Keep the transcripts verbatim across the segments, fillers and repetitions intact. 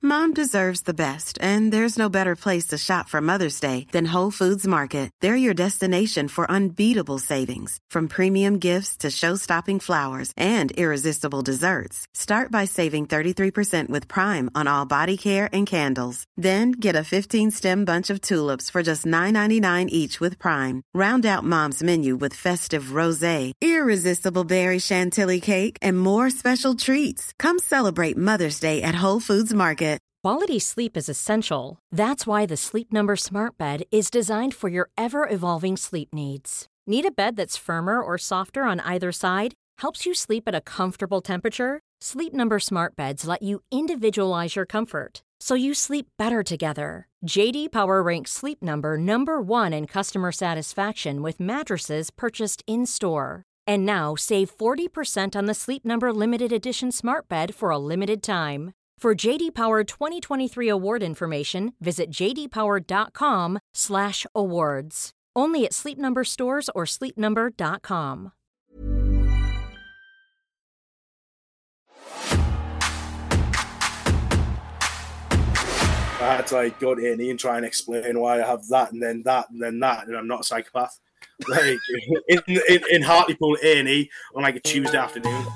Mom deserves the best, and there's no better place to shop for Mother's Day than Whole Foods Market. They're your destination for unbeatable savings, from premium gifts to show-stopping flowers and irresistible desserts. Start by saving thirty-three percent with Prime on all body care and candles. Then get a fifteen-stem bunch of tulips for just nine ninety-nine each with Prime. Round out Mom's menu with festive rosé, irresistible berry chantilly cake, and more special treats. Come celebrate Mother's Day at Whole Foods Market. Quality sleep is essential. That's why the Sleep Number Smart Bed is designed for your ever-evolving sleep needs. Need a bed that's firmer or softer on either side? Helps you sleep at a comfortable temperature? Sleep Number Smart Beds let you individualize your comfort, so you sleep better together. J D Power ranks Sleep Number number one in customer satisfaction with mattresses purchased in-store. And now save forty percent on the Sleep Number Limited Edition Smart Bed for a limited time. For J D Power twenty twenty-three award information, visit jdpower.com slash awards. Only at Sleep Number stores or sleep number dot com. I had to like go to A and E and try and explain why I have that and then that and then that, and I'm not a psychopath. Like in in, in Hartlepool A and E on like a Tuesday afternoon.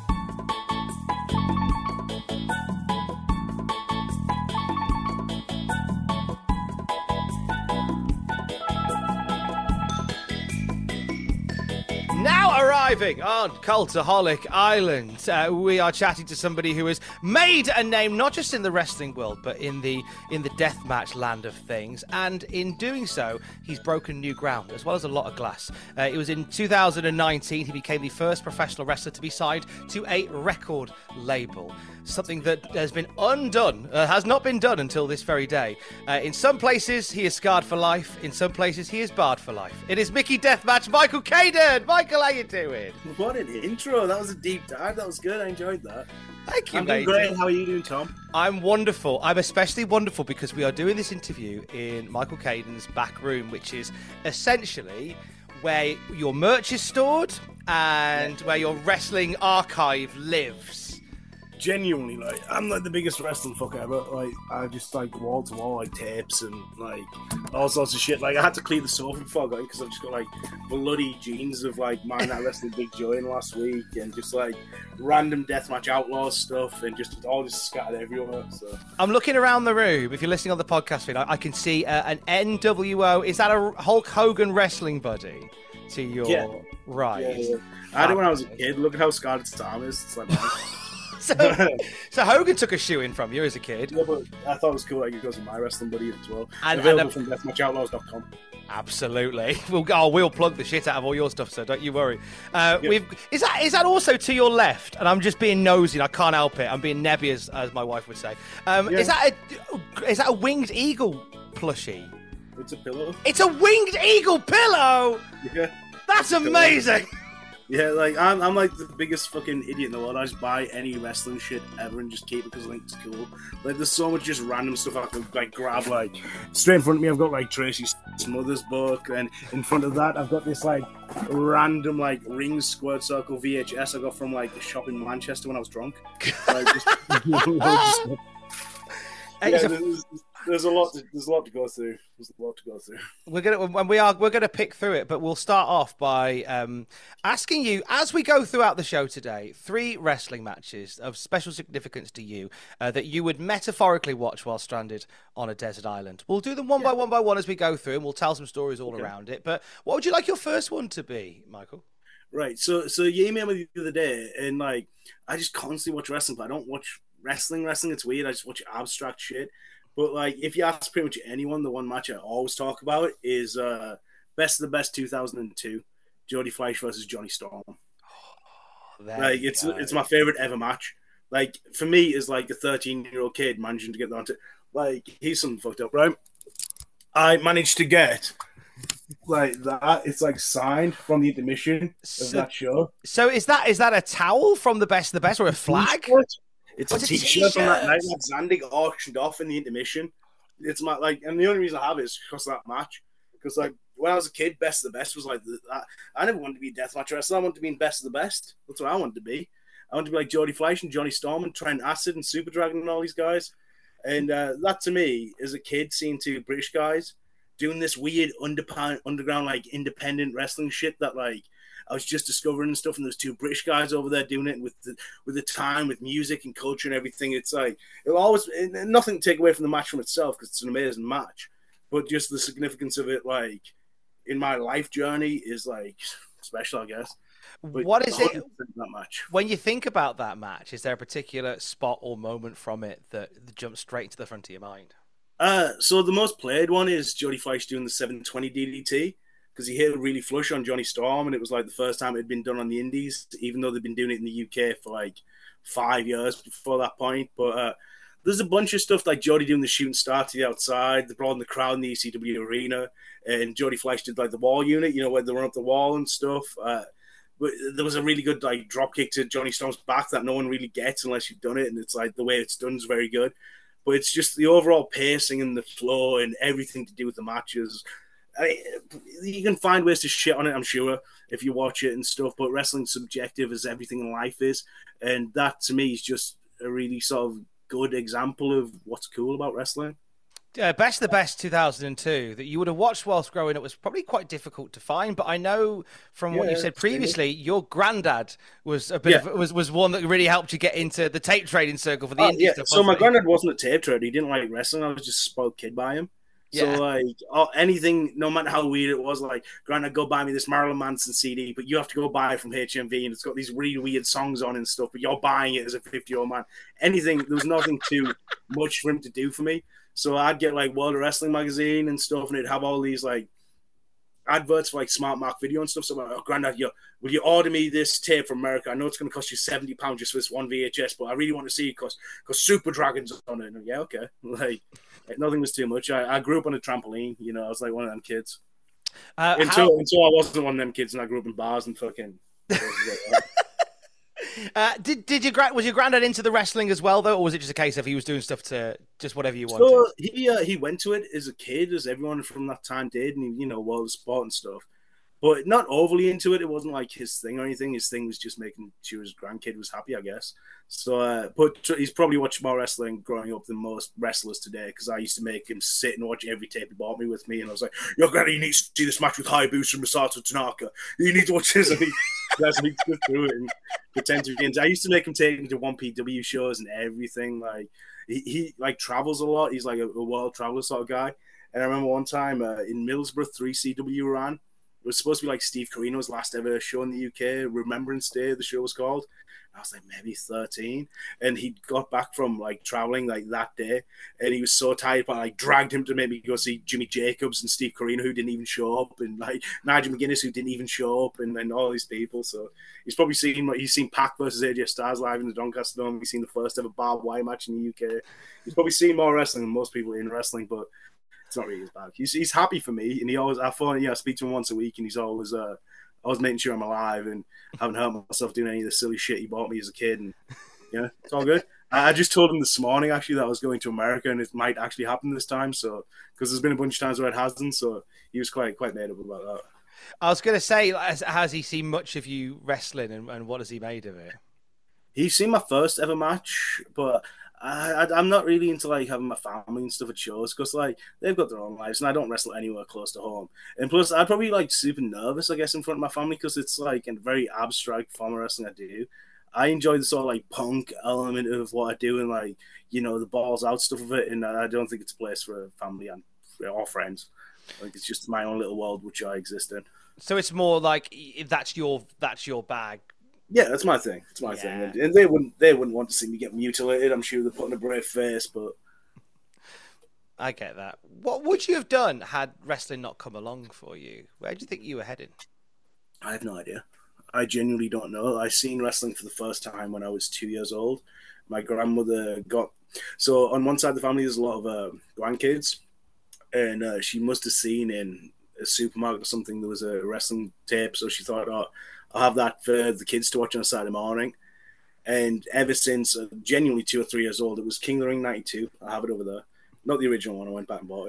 Now arriving on Cultaholic Island, uh, we are chatting to somebody who has made a name not just in the wrestling world, but in the in the deathmatch land of things. And in doing so, he's broken new ground, as well as a lot of glass. Uh, it was in two thousand nineteen he became the first professional wrestler to be signed to a record label. Something that has been undone, uh, has not been done until this very day. Uh, in some places, he is scarred for life. In some places, he is barred for life. It is Mickey Deathmatch, Michael Caden. Michael, how you doing? What an intro. That was a deep dive. That was good. I enjoyed that. Thank you, I'm mate. doing great. How are you doing, Tom? I'm wonderful. I'm especially wonderful because we are doing this interview in Michael Caden's back room, which is essentially where your merch is stored and where your wrestling archive lives. Genuinely, like, I'm like the biggest wrestling fuck ever. Like, I just like wall to wall like tapes and like all sorts of shit. Like, I had to clean the sofa before I got in because I've just got like bloody jeans of like mine that wrestled Big Joe in last week and just like random Deathmatch Outlaws stuff and just all just scattered everywhere. So I'm looking around the room. If you're listening on the podcast feed, I, I can see uh, an N W O. Is that a Hulk Hogan wrestling buddy to your yeah. right? Yeah, yeah. I had it when I was a kid. Look at how scarred its arm is. It's like. So, so Hogan took a shoe in from you as a kid. Yeah, but I thought it was cool. Like it goes with my wrestling buddy as well. And, Available and, from deathmatch outlaws dot com. Absolutely, we'll oh, we'll plug the shit out of all your stuff, so don't you worry. Uh, yeah. We've is that is that also to your left? And I'm just being nosy. I can't help it. I'm being nebby, as, as my wife would say. Um, yeah. Is that a is that a winged eagle plushie? It's a pillow. It's a winged eagle pillow. Yeah, that's amazing. Yeah, like I'm, I'm like the biggest fucking idiot in the world. I just buy any wrestling shit ever and just keep it because I think it's cool. Like, there's so much just random stuff I can like grab. Like, straight in front of me, I've got like Tracy Smothers book, and in front of that, I've got this like random like Ring Squirt Circle V H S I got from like a shop in Manchester when I was drunk. Like, just, just, yeah, there's, there's a lot. To, there's a lot to go through. There's a lot to go through. We're gonna when we are we're gonna pick through it, but we'll start off by um, asking you as we go throughout the show today, three wrestling matches of special significance to you uh, that you would metaphorically watch while stranded on a desert island. We'll do them one yeah. by one by one as we go through, and we'll tell some stories all okay. around it. But what would you like your first one to be, Michael? Right. So so you emailed me the other day, and like I just constantly watch wrestling, but I don't watch wrestling. Wrestling, it's weird. I just watch abstract shit. But, like, if you ask pretty much anyone, the one match I always talk about is uh, Best of the Best two thousand two, Jody Fleisch versus Johnny Storm. Oh, like, it's go. it's my favorite ever match. Like, for me, is like a thirteen-year-old kid managing to get onto. Like, he's something fucked up, right? I managed to get, like, that. It's, like, signed from the intermission so, of that show. So, is that is that a towel from the Best of the Best or a flag? It's What's a t-shirt, t-shirt from that night that Zandig auctioned off in the intermission. It's my like, and the only reason I have it is because of that match. Because like when I was a kid, Best of the Best was like the, I, I never wanted to be a deathmatch wrestler. I wanted to be in Best of the Best. That's what I wanted to be. I wanted to be like Jody Fleisch and Johnny Storm and Trent Acid and Super Dragon and all these guys. And uh, that to me, as a kid, seeing two British guys doing this weird underground, underground like independent wrestling shit that like I was just discovering and stuff, and there's two British guys over there doing it with the with the time, with music and culture and everything. It's like it'll always nothing to take away from the match from itself because it's an amazing match, but just the significance of it, like in my life journey, is like special, I guess. But what is it that match? When you think about that match? Is there a particular spot or moment from it that jumps straight to the front of your mind? Uh, so the most played one is Jody Fleisch doing the seven twenty D D T. Because he hit it really flush on Johnny Storm, and it was like the first time it had been done on the Indies, even though they've been doing it in the U K for like five years before that point. But uh, there's a bunch of stuff like Jody doing the shooting star to the outside, they brought in the crowd in the E C W arena, and Jody Fleisch did like the wall unit, you know, where they run up the wall and stuff. Uh, but there was a really good like drop kick to Johnny Storm's back that no one really gets unless you've done it, and it's like the way it's done is very good. But it's just the overall pacing and the flow and everything to do with the matches. I mean, you can find ways to shit on it, I'm sure, if you watch it and stuff, but wrestling's subjective as everything in life is, and that, to me, is just a really sort of good example of what's cool about wrestling. Uh, Best of the Best two thousand two that you would have watched whilst growing up was probably quite difficult to find, but I know from what yeah, you said previously, true. Your granddad was a bit yeah. of, was was one that really helped you get into the tape trading circle for the oh, indie yeah. stuff. So my granddad wasn't a tape trader. He didn't like wrestling. I was just a spoiled kid by him. Yeah. So, like, oh, anything, no matter how weird it was, like, granted, go buy me this Marilyn Manson C D, but you have to go buy it from H M V, and it's got these really weird songs on and stuff, but you're buying it as a fifty-year-old man. Anything, there was nothing too much for him to do for me. So I'd get, like, World of Wrestling magazine and stuff, and it'd have all these, like, adverts for, like, Smart Mark Video and stuff. So I'm like, oh, granddad, you, will you order me this tape from America? I know it's going to cost you seventy pounds just for this one V H S, but I really want to see it because Super Dragon's on it. And I'm like, yeah, okay. Like, nothing was too much. I, I grew up on a trampoline. You know, I was like one of them kids. Uh, until, how... until I wasn't one of them kids, and I grew up in bars and fucking... uh, did did your was your granddad into the wrestling as well, though, or was it just a case of he was doing stuff to just whatever you wanted? So he uh, he went to it as a kid, as everyone from that time did, and he, you know, world of sport and stuff. But not overly into it. It wasn't like his thing or anything. His thing was just making sure his grandkid was happy, I guess. So, uh, but he's probably watched more wrestling growing up than most wrestlers today, because I used to make him sit and watch every tape he bought me with me, and I was like, "Yo, Granny, you need to see this match with Hayabusa and Masato Tanaka. You need to watch this." And he has me go through it and pretend to be games. I used to make him take me to one P W shows and everything. Like he, he like travels a lot. He's like a, a world traveler sort of guy. And I remember one time uh, in Middlesbrough, three C W ran. It was supposed to be like Steve Corino's last ever show in the U K, Remembrance Day, the show was called. I was like maybe thirteen, and he got back from like traveling like that day, and he was so tired, but I like, dragged him to maybe go see Jimmy Jacobs and Steve Corino, who didn't even show up, and like Nigel McGuinness, who didn't even show up, and, and all these people. So he's probably seen he's seen Pac versus A J Styles live in the Doncaster Dome. He's seen the first ever barbed wire match in the U K. He's probably seen more wrestling than most people in wrestling, but it's not really his bag. He's he's happy for me, and he always I phone yeah I speak to him once a week, and he's always uh always making sure I'm alive and haven't hurt myself doing any of the silly shit he bought me as a kid, and yeah, it's all good. I, I just told him this morning actually that I was going to America, and it might actually happen this time. So because there's been a bunch of times where it hasn't, so he was quite quite made up about that. I was going to say, has, has he seen much of you wrestling, and, and what has he made of it? He's seen my first ever match, but I, I, I'm not really into like having my family and stuff at shows because like they've got their own lives and I don't wrestle anywhere close to home. And plus, I'd probably like super nervous, I guess, in front of my family because it's like a very abstract form of wrestling I do. I enjoy the sort of like punk element of what I do and like, you know, the balls out stuff of it. And I don't think it's a place for a family and or friends. Like it's just my own little world which I exist in. So it's more like if that's your that's your bag. Yeah, that's my thing. It's my yeah. thing, and, and they wouldn't they wouldn't want to see me get mutilated. I'm sure they're putting a brave face, but I get that. What would you have done had wrestling not come along for you? Where do you think you were heading? I have no idea. I genuinely don't know. I seen wrestling for the first time when I was two years old. My grandmother got so on one side of the family there's a lot of uh, grandkids, and uh, she must have seen in a supermarket or something there was a wrestling tape, so she thought, oh, I'll have that for the kids to watch on a Saturday morning. And ever since, uh, genuinely two or three years old, it was King of the Ring ninety-two. I have it over there. Not the original one. I went back and bought it.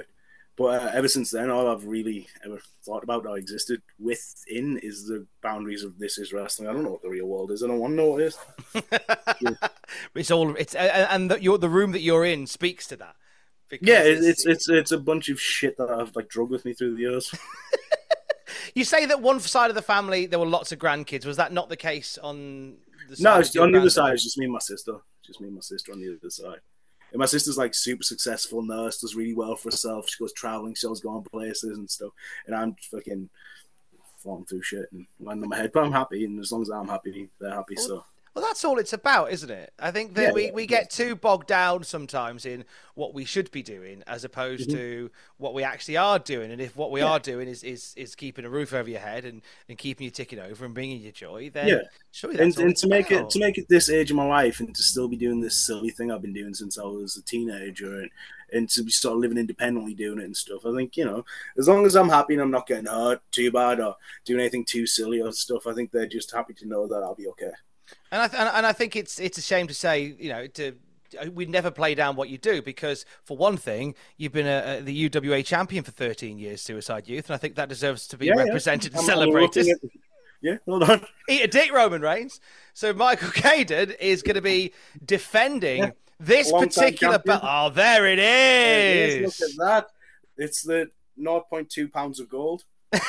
But uh, ever since then, all I've really ever thought about or existed within is the boundaries of this is wrestling. I don't know what the real world is. I don't want to know what it is. Yeah. It's all it's and the, you're, the room that you're in speaks to that. Yeah, it's, it's it's it's a bunch of shit that I've like drugged with me through the years. You say that one side of the family there were lots of grandkids. Was that not the case on the side? No, it's, on the other side, it's just me and my sister. Just me and my sister on the other side. And my sister's like super successful nurse, does really well for herself. She goes traveling shows, going places and stuff. And I'm fucking falling through shit and landing on my head. But I'm happy, and as long as I'm happy, they're happy. Well, so. Well, that's all it's about, isn't it? I think that Yeah, we, yeah, we yeah. get too bogged down sometimes in what we should be doing as opposed Mm-hmm. to what we actually are doing. And if what we Yeah. are doing is, is, is keeping a roof over your head and, and keeping you ticking over and bringing you joy, then Yeah. surely that's And, all and it's to make about. it to make it this age of my life and to still be doing this silly thing I've been doing since I was a teenager and, and to be sort of living independently doing it and stuff. I think, you know, as long as I'm happy and I'm not getting hurt too bad or doing anything too silly or stuff, I think they're just happy to know that I'll be okay. And I th- and I think it's it's a shame to say, you know, to we'd never play down what you do because, for one thing, you've been a, a, the U W A champion for thirteen years, Suicide Youth, and I think that deserves to be Yeah, yeah. represented and I'm- I'm celebrated. looking at- Yeah, hold on. Eat a dick, Roman Reigns. So Michael Caden is going to be defending Yeah. this Long-time particular champion. belt. Oh, there it There it is. is. Look at that. It's the zero point two pounds of gold.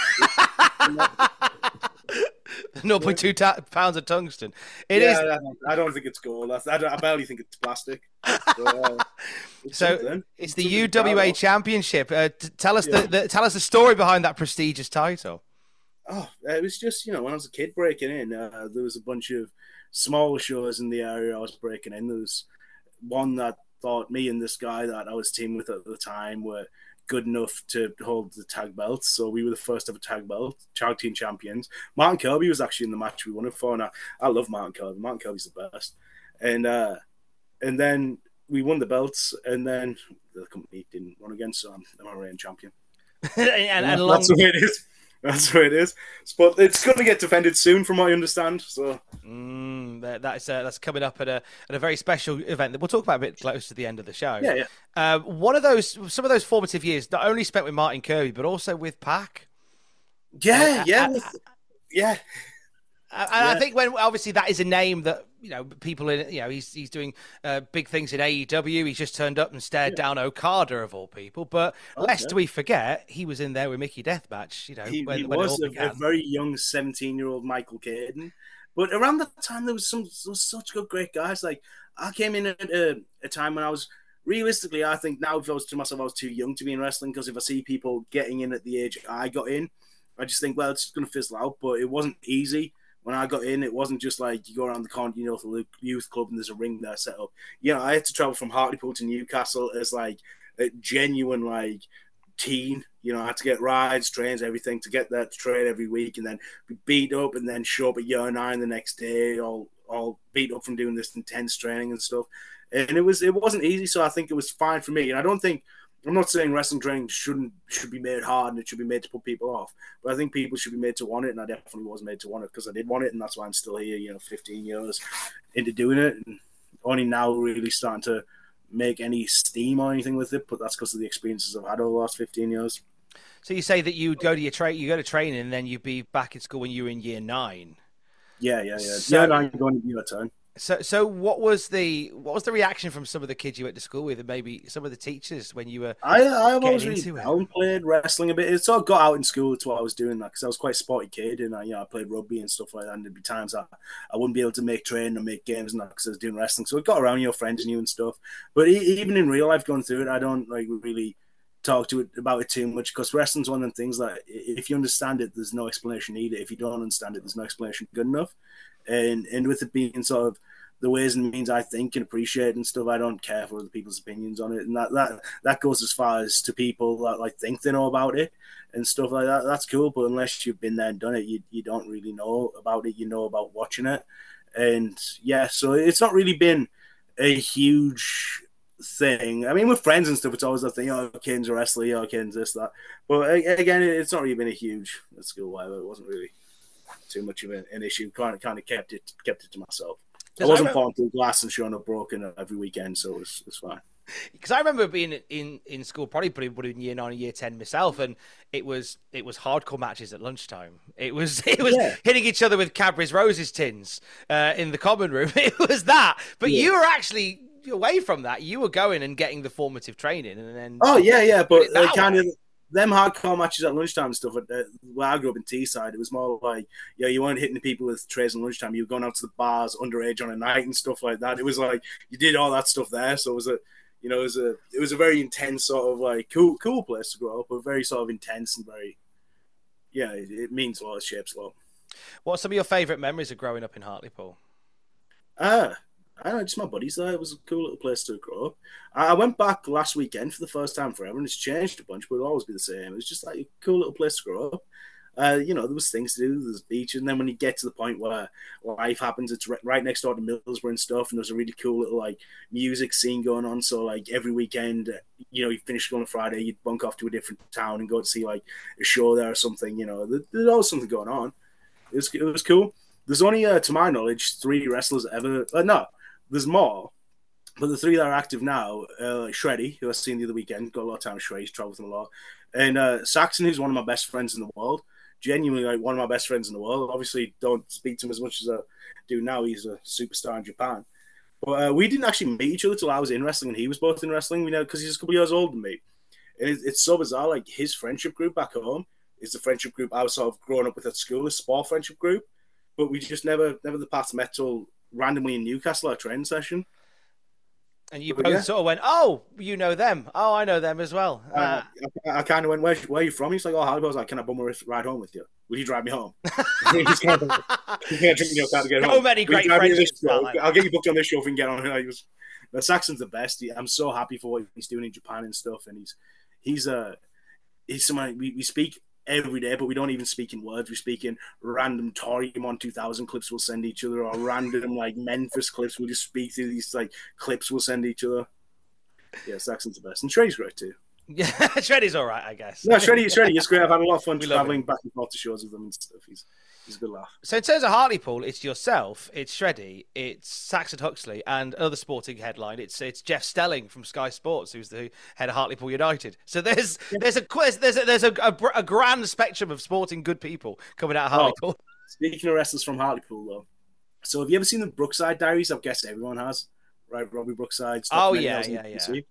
zero point two ta- pounds of tungsten. It yeah, is. I don't, I don't think it's gold. That's- I, don't, I barely think it's plastic. So, uh, it's So something. it's the something U to W proud A of. Championship. Uh, t- tell us Yeah. the, the tell us the story behind that prestigious title. Oh, it was just, you know, when I was a kid breaking in, uh, there was a bunch of smaller shows in the area I was breaking in. There was one that thought me and this guy that I was teaming with at the time were good enough to hold the tag belts. So we were the first ever tag belt, tag team champions. Martin Kirby was actually in the match we won it for, and I, I love Martin Kirby. Martin Kirby's the best. And uh, and then we won the belts, and then the company didn't run again, so I'm, I'm a reigning champion. and, and, that's along, the way it is. That's where it is. But it's going to get defended soon, from what I understand. So mm, that, that's uh, that's coming up at a at a very special event that we'll talk about a bit close to the end of the show. yeah, yeah. Uh, one of those, some of those formative years, not only spent with Martin Kirby, but also with Pac. Yeah, Uh, yeah, uh, with- yeah. And I Yeah. think when obviously that is a name that you know people in you know he's he's doing uh, big things in A E W. He's just turned up and stared down Okada of all people. But Oh, lest yeah. we forget, he was in there with Mickey Deathmatch. You know He, when, he when it was all a, began. a very young seventeen-year-old Michael Caden. But around that time, there was some there was such good, great guys. Like I came in at a, a time when I was realistically, I think now if I was to myself, I was too young to be in wrestling because if I see people getting in at the age I got in, I just think, well, it's going to fizzle out. But it wasn't easy. When I got in, it wasn't just like you go around the corner, you know, to the youth club and there's a ring there set up. You know, I had to travel from Hartlepool to Newcastle as like a genuine like teen. You know, I had to get rides, trains, everything to get there to train every week and then be beat up and then show up at year nine the next day, all all beat up from doing this intense training and stuff. And it was it wasn't easy, so I think it was fine for me. And I don't think I'm not saying wrestling training shouldn't should be made hard and it should be made to put people off, but I think people should be made to want it, and I definitely was made to want it because I did want it, and that's why I'm still here. You know, fifteen years into doing it, and only now really starting to make any steam or anything with it. But that's because of the experiences I've had over the last fifteen years. So you say that you go to your tra- you go to training, and then you'd be back at school when you were in year nine. Yeah, yeah, yeah. So- yeah, I'm going to your turn. So, so what was the what was the reaction from some of the kids you went to school with, and maybe some of the teachers when you were? I I've always Getting really into it. downplayed wrestling a bit. It sort of got out in school. It's what I was doing because I was quite a sporty kid, and I, you know, I played rugby and stuff like that. And there'd be times I, I wouldn't be able to make training and make games and that because I was doing wrestling. So it got around, your friends knew and stuff. But e- even in real life, going through it, I don't like really talk to it about it too much because wrestling's one of them things that if you understand it, there's no explanation needed. If you don't understand it, there's no explanation good enough. And and with it being sort of the ways and means I think and appreciate and stuff, I don't care for other people's opinions on it, and that that that goes as far as to people that like think they know about it and stuff like that. That's cool, but unless you've been there and done it, you you don't really know about it. You know about watching it, and yeah, so it's not really been a huge thing. I mean, with friends and stuff, it's always a thing. Oh, Kane's a wrestler. Oh, Kane's this that. But again, it's not really been a huge at school. Whatever, it wasn't really too much of an, an issue. Kind of kind of kept it kept it to myself. I wasn't falling through glass and showing up broken every weekend, so it was, it was fine. Because I remember being in, in school, probably probably in year nine or year ten myself, and it was it was hardcore matches at lunchtime. It was it was Yeah. hitting each other with Cadbury's Roses tins uh, in the common room. It was that. But Yeah. you were actually away from that. You were going and getting the formative training, and then Oh yeah, yeah, but it that uh, kind way. of them hardcore matches at lunchtime and stuff. Uh, where I grew up in Teesside, it was more like, yeah, you weren't hitting the people with trays at lunchtime. You were going out to the bars underage on a night and stuff like that. It was like you did all that stuff there, so it was a, you know, it was a, it was a very intense sort of like cool, cool place to grow up, but very sort of intense and very, yeah, it, it means a lot, it shapes a lot. What are some of your favourite memories of growing up in Hartlepool? Ah, I don't know, just my buddies there. It was a cool little place to grow up. I I went back last weekend for the first time forever, and it's changed a bunch, but it'll always be the same. It was just like a cool little place to grow up. Uh, you know, there was things to do, there was beach, and then when you get to the point where life happens, it's right, right next door to Middlesbrough and stuff, and there's a really cool little like music scene going on. So like every weekend, you know, you finish school on a Friday, you'd bunk off to a different town and go to see like a show there or something. You know, there, there's always something going on. It was it was cool. There's only, uh, to my knowledge, three wrestlers ever. Uh, no, there's more, but the three that are active now, uh, Shreddy, who I seen the other weekend, got a lot of time with Shreddy, travelled with him a lot, and uh, Saxon, who's one of my best friends in the world, genuinely like one of my best friends in the world. Obviously, don't speak to him as much as I do now. He's a superstar in Japan, but uh, we didn't actually meet each other till I was in wrestling, and he was both in wrestling. We know because he's a couple of years older than me, and it, it's so bizarre. Like his friendship group back home is the friendship group I was sort of growing up with at school, a sport friendship group. But we just never, never the paths met till randomly in Newcastle at a training session. And you But both yeah. sort of went, oh, you know them. Oh, I know them as well. Uh, Uh, I, I kind of went, where, where are you from? He's like, oh, Hartlepool. I was like, can I bum a ride home with you? Will you drive me home? He's kind of, you can't drink in your car to get So home. many Will you great drive me to friends this show? like that. I'll get you booked on this show if we can get on. He was, but Saxon's the best. He, I'm so happy for what he's doing in Japan and stuff. And he's he's uh, he's someone we, we speak every day, but we don't even speak in words. We speak in random Toryumon two thousand clips we'll send each other, or random like Memphis clips. We'll just speak through these like clips we'll send each other. Yeah, Saxon's the best. And Shreddy's great too. Yeah, Shreddy's all right, I guess. No, Shreddy, Shreddy is great. I've had a lot of fun We love traveling him. back and forth to shows with him and stuff. He's he's a good laugh. So in terms of Hartlepool, it's yourself, it's Shreddy, it's Saxon Huxley, and another sporting headline. It's it's Jeff Stelling from Sky Sports, who's the head of Hartlepool United. So there's there's a quiz, there's a, there's a, a, a grand spectrum of sporting good people coming out of Hartlepool. Speaking of wrestlers from Hartlepool, though, so have you ever seen the Brookside Diaries? I guess everyone has, right? Robbie Brookside. Oh, documentary yeah, on yeah, B B yeah. C.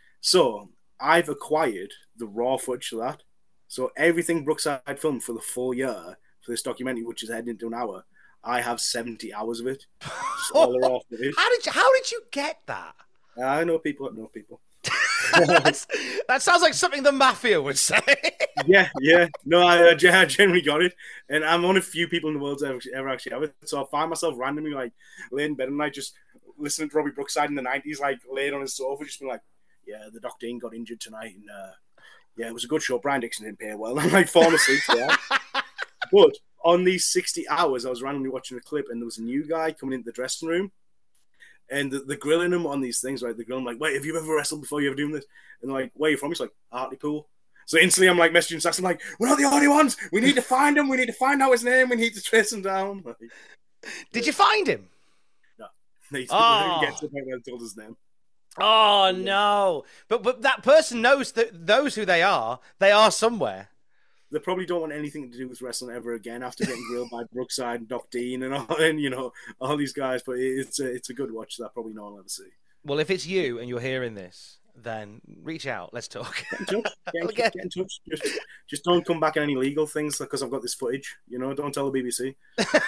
So I've acquired the raw footage of that. So everything Brookside filmed for the full year for this documentary, which is heading into an hour, I have seventy hours of it. Just all the raw footage. How did you how did you get that? I know people that know people. That's, that sounds like something the mafia would say. Yeah, yeah. No, I, I generally got it. And I'm one of the few people in the world that ever, ever actually have it. So I find myself randomly, like, laying in bed and I just listening to Robbie Brookside in the nineties, like, laid on his sofa, just being like, yeah, the Doctor Dean got injured tonight. And, uh, yeah, it was a good show. Brian Dixon didn't pay well. I'm, like, falling asleep to that. But on these sixty hours, I was randomly watching a clip and there was a new guy coming into the dressing room. And the, the grilling him on these things, right? The grilling, like, wait, have you ever wrestled before? You ever doing this? And they're like, where are you from? He's like, Hartlepool. So instantly I'm like messaging Saxon, like, we're not the only ones. We need to find him. We need to find out his name. We need to trace him down. Like, Did you find him? no. They Oh. didn't get to the point where I told his name. Oh no! But but that person knows that those who they are. They are somewhere. They probably don't want anything to do with wrestling ever again after getting grilled by Brookside and Doc Dean and all, and you know all these guys. But it's a, it's a good watch that probably no one will ever see. Well, if it's you and you're hearing this, then reach out. Let's talk. Get in touch. Get in, Okay. get in touch. Just, just don't come back on any legal things because I've got this footage. You know, don't tell the B B C.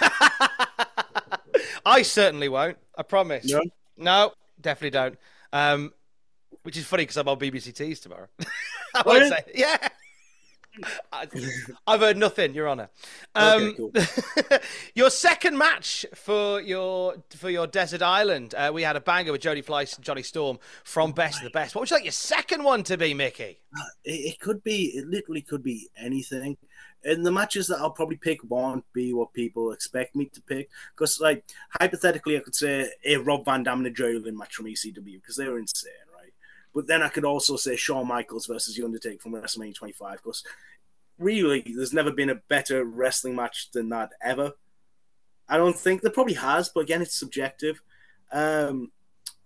I certainly won't. I promise. No? No, definitely don't. Um, which is funny because I'm on B B C Tees tomorrow. I Oh, won't yeah? say. Yeah. I, I've heard nothing, Your Honour. Um, Okay, cool. Your second match for your for your desert island, uh, we had a banger with Jody Fleiss and Johnny Storm from Best of the Best. What would you like your second one to be, Mickey? It, it could be, it literally could be anything. And the matches that I'll probably pick won't be what people expect me to pick. Because, like, hypothetically, I could say a Rob Van Dam and a Jerry Lynn match from E C W because they were insane, right? But then I could also say Shawn Michaels versus The Undertaker from WrestleMania twenty-five because really, there's never been a better wrestling match than that ever. I don't think there probably has, but again, it's subjective. Um,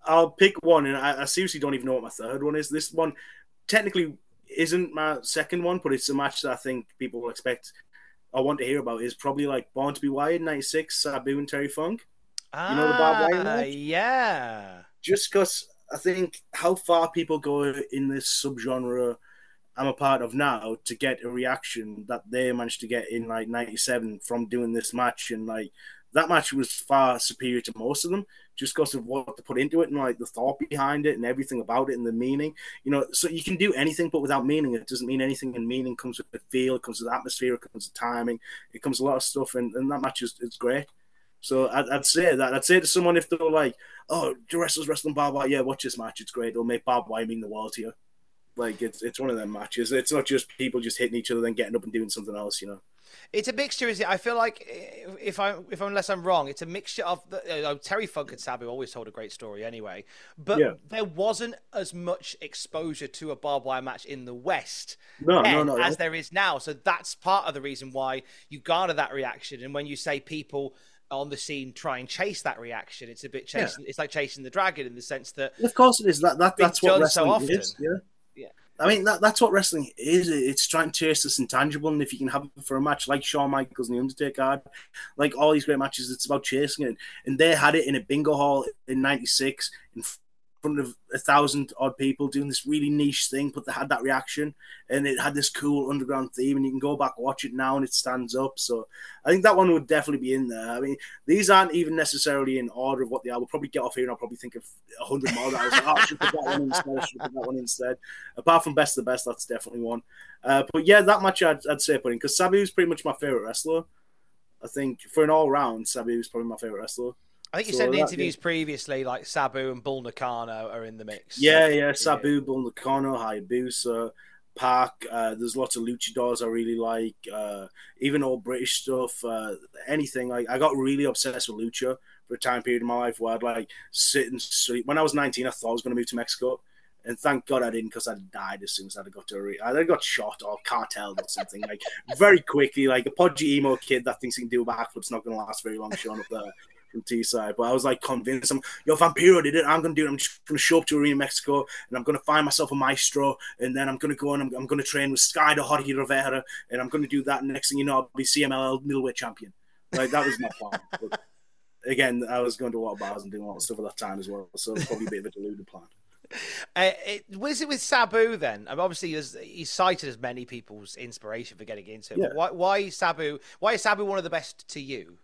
I'll pick one, and I, I seriously don't even know what my third one is. This one technically isn't my second one, but it's a match that I think people will expect I want to hear about. Is probably like Born to Be Wired, ninety-six, Sabu and Terry Funk. Ah, you know the barbed wire match? Yeah. Just because I think how far people go in this subgenre I'm a part of now to get a reaction that they managed to get in like ninety-seven from doing this match, and like that match was far superior to most of them just because of what to put into it and like the thought behind it and everything about it and the meaning. You know, so you can do anything, but without meaning, it doesn't mean anything. And meaning comes with the feel, it comes with the atmosphere, it comes with timing, it comes with a lot of stuff, and, and that match is it's great. So I'd, I'd say that. I'd say to someone if they were like, "Oh, the wrestlers wrestling barbed wire, yeah, watch this match. It's great. It'll make barbed wire mean the world to you." Like it's it's one of them matches. It's not just people just hitting each other then getting up and doing something else, you know. It's a mixture, is it? I feel like if I if unless I'm wrong, it's a mixture of the, you know, Terry Funk and Sabu always told a great story anyway, but yeah. there wasn't as much exposure to a barbed wire match in the West no, then no, no, as no. there is now. So that's part of the reason why you garner that reaction. And when you say people on the scene try and chase that reaction, it's a bit chasing. Yeah. It's like chasing the dragon in the sense that of course it is. That that that's what wrestling so often. is. Yeah. I mean, that, that's what wrestling is. It's trying to chase this intangible, and if you can have it for a match like Shawn Michaels and The Undertaker had, like all these great matches, it's about chasing it. And they had it in a bingo hall in ninety-six in front of a thousand odd people doing this really niche thing, but they had that reaction, and it had this cool underground theme, and you can go back and watch it now, and it stands up. So I think that one would definitely be in there. I mean, these aren't even necessarily in order of what they are. We'll probably get off here, and I'll probably think of a hundred more that I was like, oh, I should put that one instead, I should put that one instead. Apart from Best of the Best, that's definitely one. Uh, but yeah, that match I'd, I'd say put in, because Sabu is pretty much my favorite wrestler. I think for an all-round, Sabu is probably my favorite wrestler. I think you so said in the interviews yeah. previously, like Sabu and Bull Nakano are in the mix. Yeah, yeah, Sabu, Bull Nakano, Hayabusa, Park. Uh, there's lots of luchadors I really like. Uh, even old British stuff. Uh, anything. Like I got really obsessed with lucha for a time period in my life where I'd like sit and sleep. When I was nineteen, I thought I was going to move to Mexico, and thank God I didn't, because I'd died as soon as I'd got to. Re- I got shot or cartel or something like very quickly. Like a podgy emo kid that thinks he can do a backflip's not going to last very long. Showing up there. From T-side, but I was like convinced, I'm, yo, Vampiro did it, I'm going to do it, I'm just going to show up to Arena Mexico, and I'm going to find myself a maestro, and then I'm going to go and I'm, I'm going to train with Sky the Hottie Rivera, and I'm going to do that, and next thing you know, I'll be C M L L middleweight champion. Like, that was my plan. But again, I was going to a lot of bars and doing a lot of stuff at that time as well, so it's probably a bit of a deluded plan. Uh, it, was it with Sabu then? I mean, obviously, he's cited as many people's inspiration for getting into it, yeah. but why, why Sabu? Why is Sabu one of the best to you?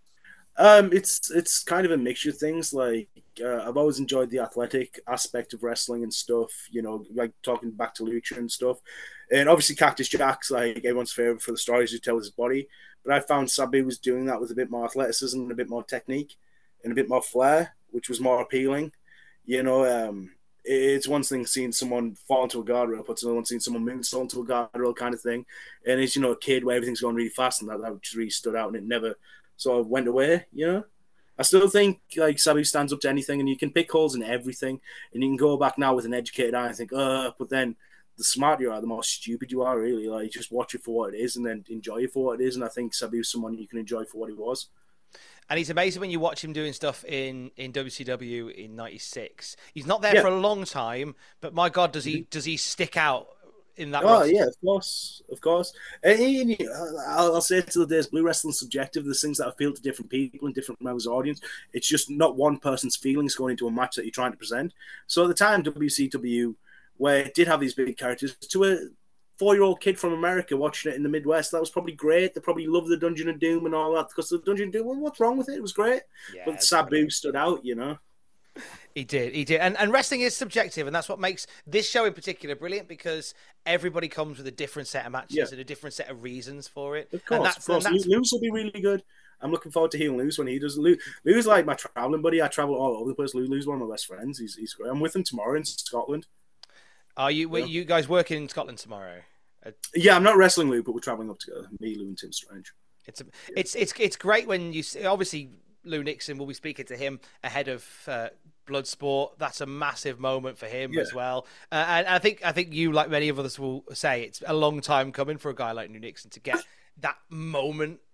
Um, it's it's kind of a mixture of things. Like uh, I've always enjoyed the athletic aspect of wrestling and stuff. You know, like talking back to lucha and stuff. And obviously, Cactus Jack's like everyone's favorite for the stories he tells his body. But I found Sabu was doing that with a bit more athleticism and a bit more technique and a bit more flair, which was more appealing. You know, um, it's one thing seeing someone fall into a guardrail, but it's another one seeing someone moonsault into a guardrail kind of thing. And it's, you know, a kid where everything's going really fast, and that, that just really stood out, and it never sort of went away, you know. I still think like Sabu stands up to anything, and you can pick holes in everything, and you can go back now with an educated eye and think, uh, but then the smarter you are, the more stupid you are, really. Like, just watch it for what it is and then enjoy it for what it is. And I think Sabu is someone you can enjoy for what he was. And he's amazing when you watch him doing stuff in, in W C W in ninety-six. He's not there yeah. for a long time, but my God, does he does he stick out in that? Oh, roster? yeah, of course, of course. And, and, I'll, I'll say it to the days, blue wrestling is subjective. There's things that appeal to different people and different members of the audience. It's just not one person's feelings going into a match that you're trying to present. So at the time, W C W, where it did have these big characters, to a four-year-old kid from America watching it in the Midwest, that was probably great. They probably loved the Dungeon of Doom and all that, because the Dungeon of Doom, well, what's wrong with it? It was great. Yeah, but Sabu brilliant. Stood out, you know. He did, he did. And, and wrestling is subjective, and that's what makes this show in particular brilliant, because everybody comes with a different set of matches yeah. and a different set of reasons for it. Of course, and that's, of course. And that's... Luz will be really good. I'm looking forward to hearing Luz when he does. Luz, Luz is like my traveling buddy. I travel all over the place. Luz is one of my best friends. He's, he's great. I'm with him tomorrow in Scotland. Are you yeah. you guys working in Scotland tomorrow? Yeah, I'm not wrestling Lou, but we're traveling up together. Me, Lou, and Tim Strange. It's a, yeah. it's it's it's great when you see, obviously Lou Nixon will be speaking to him ahead of uh, Bloodsport. That's a massive moment for him yeah. as well. Uh, and I think I think you, like many of us, will say it's a long time coming for a guy like Lou Nixon to get that moment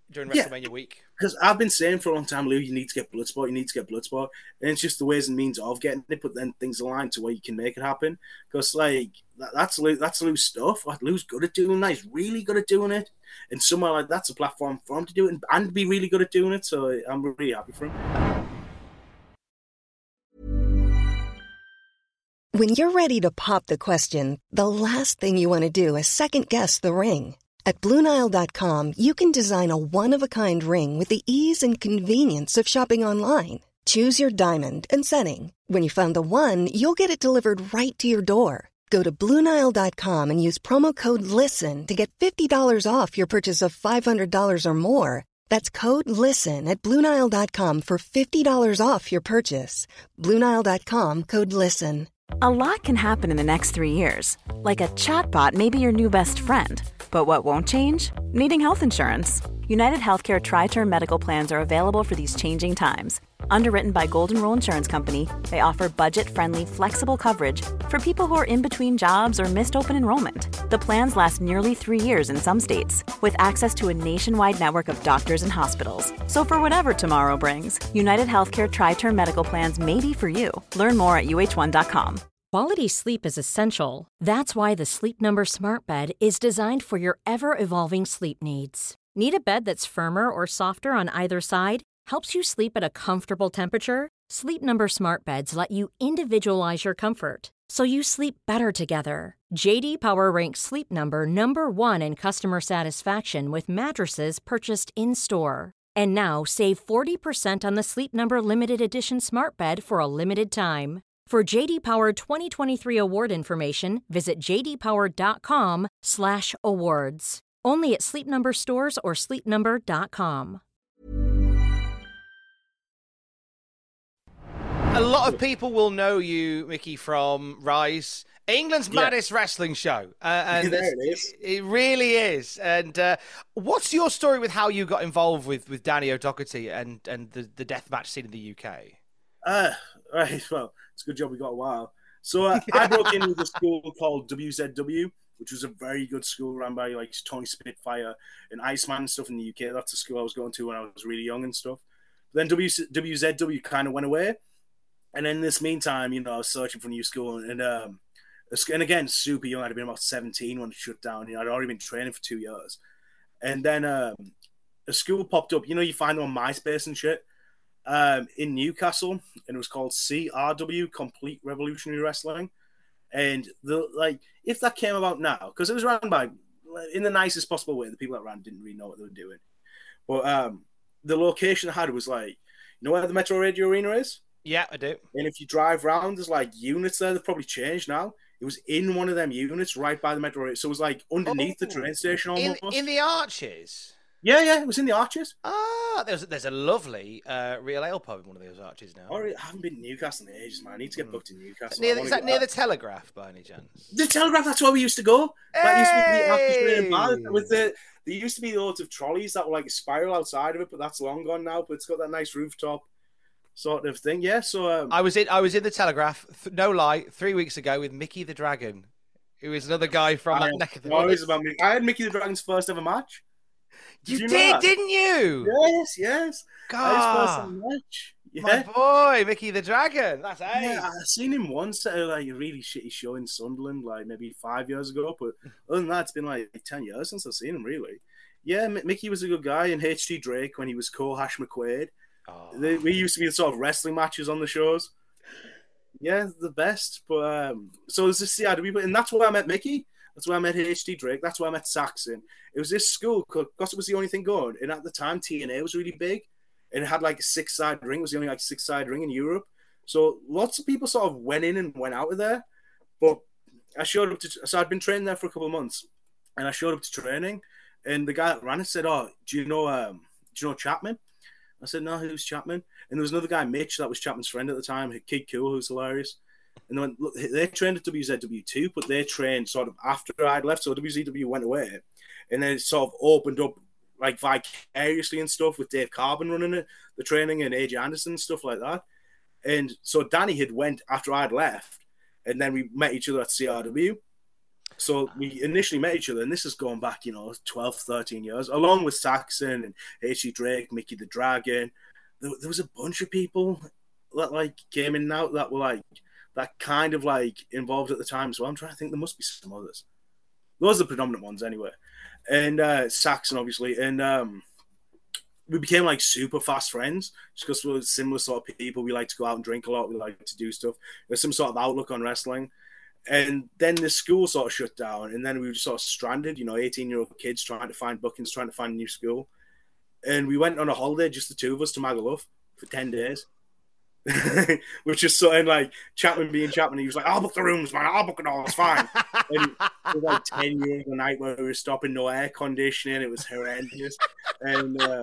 during Yeah. WrestleMania week? Because I've been saying for a long time, Lou, you need to get Bloodsport, you need to get Bloodsport. And it's just the ways and means of getting it, but then things align to where you can make it happen. Because, like, that, that's Lou, that's Lou's stuff. Like, Lou's good at doing that. He's really good at doing it. And somewhere like that's a platform for him to do it and, and be really good at doing it. So I'm really happy for him. When you're ready to pop the question, the last thing you want to do is second-guess the ring. At Blue Nile dot com, you can design a one-of-a-kind ring with the ease and convenience of shopping online. Choose your diamond and setting. When you find the one, you'll get it delivered right to your door. Go to Blue Nile dot com and use promo code LISTEN to get fifty dollars off your purchase of five hundred dollars or more. That's code LISTEN at Blue Nile dot com for fifty dollars off your purchase. Blue Nile dot com, code LISTEN. A lot can happen in the next three years. Like a chatbot may be your new best friend. But what won't change? Needing health insurance. United Healthcare Tri-Term Medical Plans are available for these changing times. Underwritten by Golden Rule Insurance Company, they offer budget-friendly, flexible coverage for people who are in between jobs or missed open enrollment. The plans last nearly three years in some states, with access to a nationwide network of doctors and hospitals. So for whatever tomorrow brings, United Healthcare Tri-Term Medical Plans may be for you. Learn more at U H one dot com. Quality sleep is essential. That's why the Sleep Number Smart Bed is designed for your ever-evolving sleep needs. Need a bed that's firmer or softer on either side? Helps you sleep at a comfortable temperature? Sleep Number Smart Beds let you individualize your comfort, so you sleep better together. J D Power ranks Sleep Number number one in customer satisfaction with mattresses purchased in-store. And now, save forty percent on the Sleep Number Limited Edition Smart Bed for a limited time. For J D Power twenty twenty-three award information, visit j d power dot com slash awards. Only at Sleep Number stores or sleep number dot com. A lot of people will know you, Mickey, from Rise, England's Yeah. maddest wrestling show. Uh, and There it is. It really is. And uh, what's your story with how you got involved with, with Danny O'Doherty and, and the, the deathmatch scene in the U K? Uh, right, well, it's a good job we got a while. So uh, I broke in with a school called W Z W, which was a very good school run by like Tony Spitfire and Iceman and stuff in the U K. That's the school I was going to when I was really young and stuff. But then w- WZW kind of went away. And in this meantime, you know, I was searching for a new school. And um, and again, super young. I'd been about seventeen when it shut down. You know, I'd already been training for two years. And then um, a school popped up. You know, you find them on MySpace and shit. Um, in Newcastle, and it was called C R W, Complete Revolutionary Wrestling. And the like, if that came about now, because it was run by, in the nicest possible way, the people that ran didn't really know what they were doing. But um, the location I had was like, you know where the Metro Radio Arena is? Yeah, I do. And if you drive around, there's like units there. They've probably changed now. It was in one of them units right by the Metro Radio. So it was like underneath Oh, the train station in, almost. in the Arches. Yeah, yeah, it was in the Arches. Ah, there's there's a lovely uh, real ale pub in one of those Arches now. All right, I haven't been to Newcastle in ages, man. I need to get booked in Newcastle. Near, I the- wanna is that get near that. the Telegraph by any chance? The Telegraph, that's where we used to go. That used to be the after training bar Hey! with the. There used to be loads of trolleys that were like a spiral outside of it, but that's long gone now. But it's got that nice rooftop sort of thing. Yeah, so um, I was in I was in the Telegraph, th- no lie, three weeks ago with Mickey the Dragon, who is another guy from I that neck of the always woods. about me. I had Mickey the Dragon's first ever match. You, you know did, that? didn't you? Yes, yes. I had his first ever God, match. my Yeah. boy, Mickey the Dragon. That's Yeah, ace. I seen him once at like a really shitty show in Sunderland, like maybe five years ago. But other than that, it's been like ten years since I've seen him. Really, yeah. M- Mickey was a good guy, and H T Drake when he was co-Hash McQuaid. Oh. They, we used to be the sort of wrestling matches on the shows. Yeah, the best. But um, so it was this C R W, and that's where I met Mickey. That's where I met H T Drake. That's where I met Saxon. It was this school because it was the only thing going. And at the time, T N A was really big, and it had like a six-side ring. It was the only like six-side ring in Europe. So lots of people sort of went in and went out of there. But I showed up to, so I'd been training there for a couple of months, and I showed up to training, and the guy that ran it said, "Oh, do you know, um, do you know Chapman?" I said, "No, who's Chapman?" And there was another guy, Mitch, that was Chapman's friend at the time, Kid Cool, who's hilarious. And they went, look, they trained at W Z W too, but they trained sort of after I'd left, so W Z W went away, and then it sort of opened up like vicariously and stuff with Dave Carbon running it, the training, and A J Anderson and stuff like that. And so Danny had went after I'd left, and then we met each other at C R W. So we initially met each other, and this is going back, you know, twelve, thirteen years, along with Saxon and H C Drake, Mickey the Dragon. There, there was a bunch of people that, like, came in and out that were, like, that kind of, like, involved at the time. So I'm trying to think there must be some others. Those are the predominant ones anyway. And uh, Saxon, obviously. And um, we became, like, super fast friends just because we were similar sort of people. We like to go out and drink a lot. We like to do stuff. There's some sort of outlook on wrestling. And then the school sort of shut down, and then we were just sort of stranded, you know, eighteen-year-old kids trying to find bookings, trying to find a new school. And we went on a holiday, just the two of us, to Magaluf for ten days. Which is something like Chapman being Chapman. He was like, I'll book the rooms, man. I'll book it all. It's fine. And it was like ten years a night where we were stopping, no air conditioning. It was horrendous. And uh,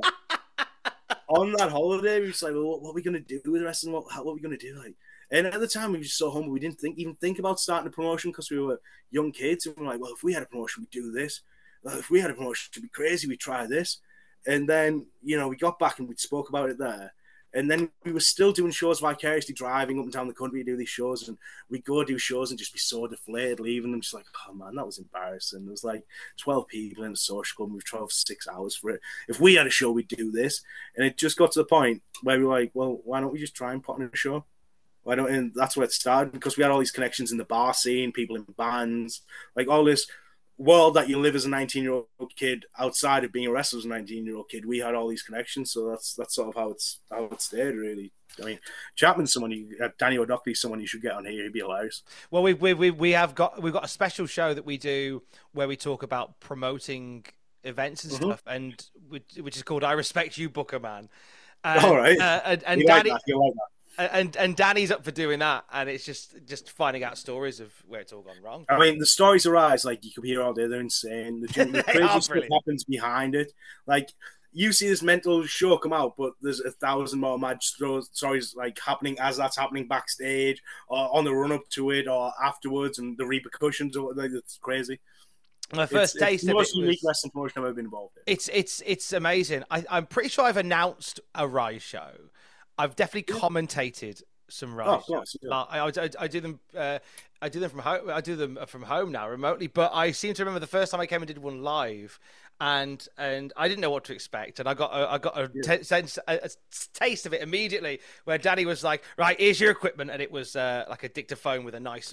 on that holiday, we were just like, well, what are we going to do with the rest of them? What, what are we going to do? Like, and at the time, we were just so humble. We didn't think even think about starting a promotion because we were young kids. And we were like, well, if we had a promotion, we'd do this. Well, if we had a promotion, it'd be crazy. We'd try this. And then, you know, we got back and we spoke about it there. And then we were still doing shows vicariously, driving up and down the country to do these shows. And we'd go do shows and just be so deflated, leaving them just like, oh, man, that was embarrassing. There was like twelve people in a social club and we've traveled six hours for it. If we had a show, we'd do this. And it just got to the point where we were like, well, why don't we just try and put on a show? Why don't? And that's where it started, because we had all these connections in the bar scene, people in bands, like all this world that you live as a nineteen-year-old kid outside of being a wrestler as a nineteen-year-old kid. We had all these connections, so that's that's sort of how it's how it stayed, really. I mean, Chapman's someone you, uh, Danny O'Doherty's someone you should get on here. He'd be hilarious. Well, we we we we have got we've got a special show that we do where we talk about promoting events and mm-hmm. stuff, and which, which is called "I Respect You, Booker Man." And, all right, uh, and, and you Danny. Like that. You like that. And and Danny's up for doing that, and it's just just finding out stories of where it's all gone wrong. I mean, the stories arise, like, you could hear all day. They're insane. The, the crazy stuff happens behind it. Like, you see this mental show come out, but there's a thousand more mad stories like happening as that's happening backstage, or on the run up to it, or afterwards, and the repercussions. Or like, it's crazy. My first it's, taste it's the of most it unique was, wrestling promotion I've ever been involved in. It's it's it's amazing. I, I'm pretty sure I've announced a Rise show. I've definitely yeah. commentated some Rise. Oh, course, yeah. I, I, I do them. Uh, I do them from home. I do them from home now, remotely. But I seem to remember the first time I came and did one live, and and I didn't know what to expect, and I got a, I got a, yeah. t- sense, a, a taste of it immediately. Where Danny was like, "Right, here's your equipment," and it was uh, like a dictaphone with a nice.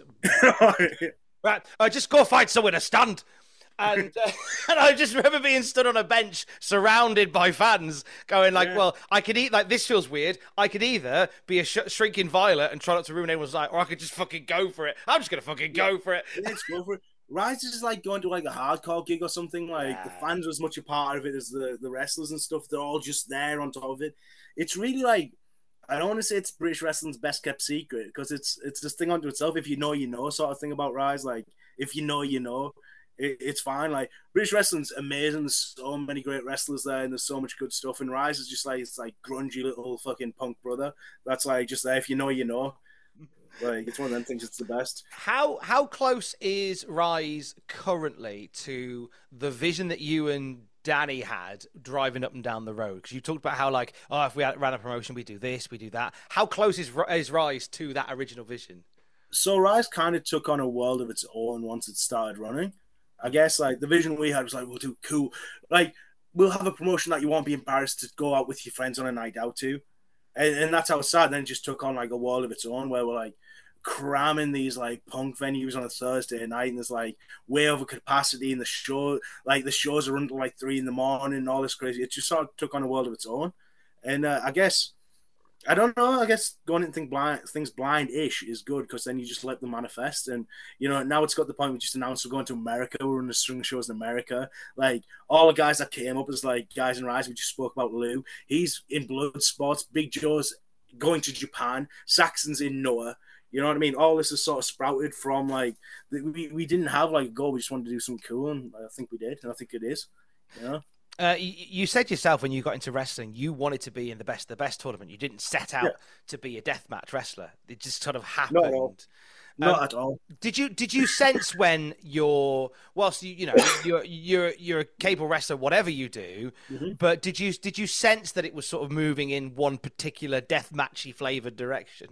Right, uh, just go find somewhere to stand. And, uh, and I just remember being stood on a bench surrounded by fans going like, yeah. well, I could eat like this feels weird. I could either be a sh- shrinking violet and try not to ruin anyone's night, or I could just fucking go for it. I'm just going to fucking yeah. go for it. Let's go for it. Rise is like going to like a hardcore gig or something. Like yeah. the fans are as much a part of it as the, the wrestlers and stuff. They're all just there on top of it. It's really like, I don't want to say it's British wrestling's best kept secret, because it's it's this thing unto itself. If you know, you know, sort of thing about Rise. Like, if you know, you know. It's fine. Like, British wrestling's amazing. There's so many great wrestlers there, and there's so much good stuff. And Rise is just like, it's like grungy little fucking punk brother. That's like just there. If you know, you know. Like, it's one of them things. It's the best. How how close is Rise currently to the vision that you and Danny had driving up and down the road? Because you talked about how, like, oh, if we had, ran a promotion, we do this, we do that. How close is is Rise to that original vision? So Rise kind of took on a world of its own once it started running. I guess, like, the vision we had was like, we'll do cool. Like, we'll have a promotion that you won't be embarrassed to go out with your friends on a night out to. And, and that's how it started. Then it just took on, like, a world of its own where we're, like, cramming these, like, punk venues on a Thursday night. And there's, like, way over capacity in the show. Like, the shows are until, like, three in the morning and all this crazy. It just sort of took on a world of its own. And uh, I guess... I don't know. I guess going into blind, things blind-ish is good, because then you just let them manifest. And, you know, now it's got the point we just announced we're going to America. We're running the string shows in America. Like, all the guys that came up as, like, guys in Rise, we just spoke about Lou. He's in Blood Sports. Big Joe's going to Japan. Saxon's in Noah. You know what I mean? All this is sort of sprouted from, like, we, we didn't have, like, a goal. We just wanted to do something cool, and I think we did, and I think it is, you know? Uh, you, you said yourself when you got into wrestling, you wanted to be in the best, the best tournament. You didn't set out yeah. to be a deathmatch wrestler. It just sort of happened. Not at all. Not um, at all. Did you did you sense when you're whilst you you know you're you're you're a capable wrestler, whatever you do, mm-hmm. but did you did you sense that it was sort of moving in one particular deathmatchy flavored direction?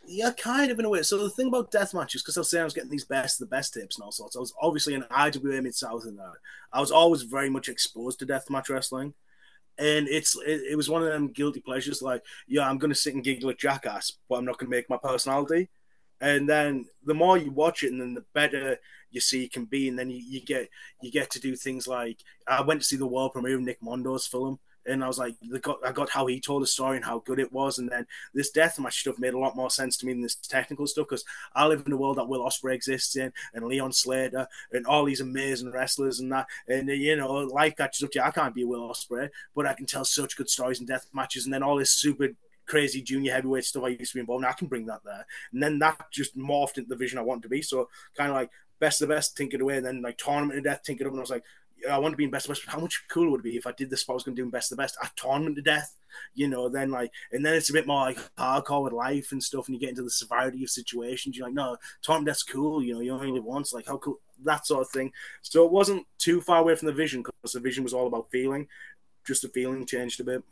Yeah, kind of in a way. So the thing about death matches, because I was saying I was getting these best of the best tips and all sorts. I was obviously in I W A Mid-South and that. I was always very much exposed to deathmatch wrestling. And it's it, it was one of them guilty pleasures, like, yeah, I'm going to sit and giggle at Jackass, but I'm not going to make my personality. And then the more you watch it, and then the better you see it can be. And then you, you get you get to do things like, I went to see the world premiere of Nick Mondo's film, and I was like, I got how he told the story and how good it was. And then this deathmatch stuff made a lot more sense to me than this technical stuff, because I live in a world that Will Ospreay exists in, and Leon Slater, and all these amazing wrestlers and that. And, you know, life catches up to you. I can't be a Will Ospreay, but I can tell such good stories in death matches. And then all this super crazy junior heavyweight stuff I used to be involved in, I can bring that there. And then that just morphed into the vision I want to be. So kind of like best of the best, think it away, and then like tournament of death, think it up. And I was like, I want to be in best of the best. How much cooler would it be if I did the spot I was going to do in best of the best at tournament to death? You know, then like, and then it's a bit more like hardcore with life and stuff, and you get into the severity of situations. You're like, no, tournament that's cool. You know, you only live once. Like, how cool, that sort of thing. So it wasn't too far away from the vision, because the vision was all about feeling. Just the feeling changed a bit.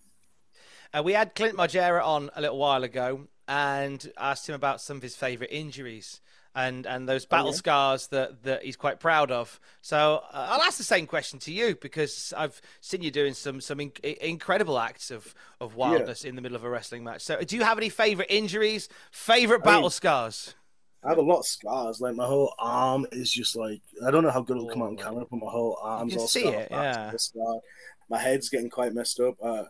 Uh, we had Clint Margera on a little while ago and asked him about some of his favourite injuries and, and those battle oh, yeah. scars that, that he's quite proud of. So uh, I'll ask the same question to you, because I've seen you doing some some in- incredible acts of, of wildness yeah. in the middle of a wrestling match. So do you have any favourite injuries, favourite battle I mean, scars? I have a lot of scars. Like, my whole arm is just like, I don't know how good it'll come out on camera, but my whole arm's all see scarred. It, yeah. Scarred. My head's getting quite messed up. Uh,